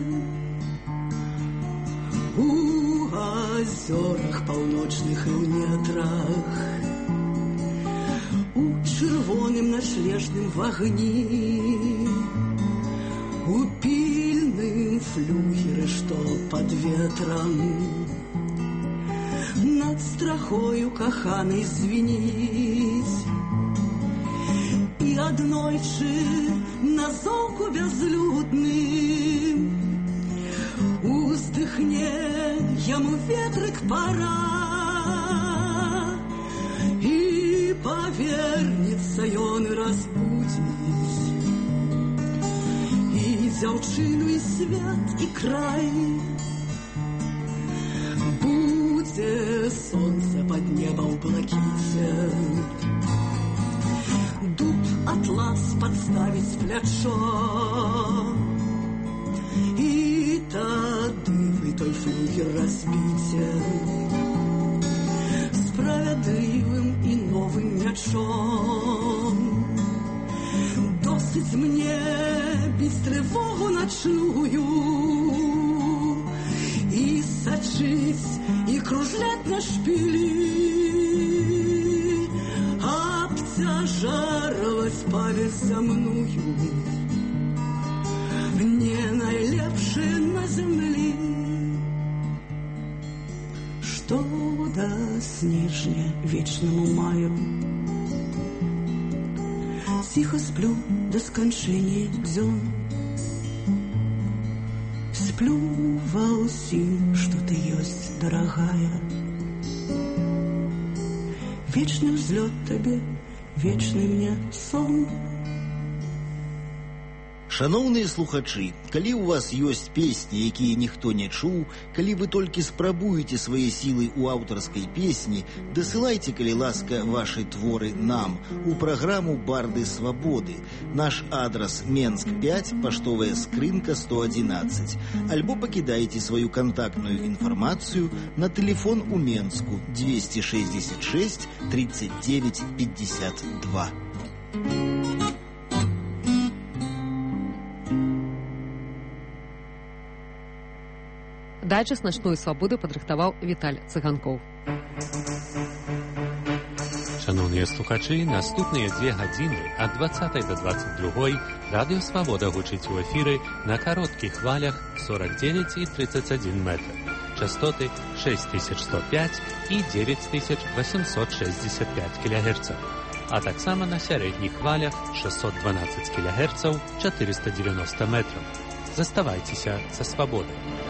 у азёрах паўночных і ў нетрах, у чырвоным начлежным вагні, у пільным флюгеры, што пад ветрам над страхою каханай звініць, і аднойчы на зоўку бязлюдным уздыхне яму ветрык пара, і павернецца ён і разбудзіць і дзяўчыну, і свят, і край. Будзе сонце пад неба ў блакіце, дуб атлас подставить плячо, і тады вы той флюгер разбіце справядлівым і новым мячом. Досыць мне біць трывогу начную і сачыць, і кружляць на шпілі, обтяжарывать палец за мною, не найлепшее на землі, што да снежня вечнаму маю. Ціха сплю до сканчэння дзён, сплю ва ўсім, што ты ёсць, дарагая. Вечны ўзлёт табе, вечны мне сон. Шаноўныя слухачы, калі ў вас ёсць песні, якія ніхто не чуў, калі вы толькі спрабуеце свае сілы ў аўтарскай песні, дасылайце, калі ласка, вашы творы нам у праграму «Барды свабоды». Наш адрас Менск пять, паштовая скрынка сто одиннадцать. Альбо пакідайце сваю кантактную інфармацыю на тэлефон у Менску двести шестьдесят шесть тридцать девять пятьдесят два. Дайджэст начной свабоды падрыхтаваў Віталь Цыганкоў. Шановныя слухачы, наступныя дзве гадзіны ад дваццатай да дваццаць другой радыё Свабода гучыць у эфіры на кароткіх хвалях сорок девять и тридцать один метр. Частоты шесть тысяч сто пять и девять тысяч восемьсот шестьдесят пять килогерцев. А таксама на сярэдніх хвалях шестьсот двенадцать килогерцев, четыреста девяносто метров. Заставайцеся са Свабодай.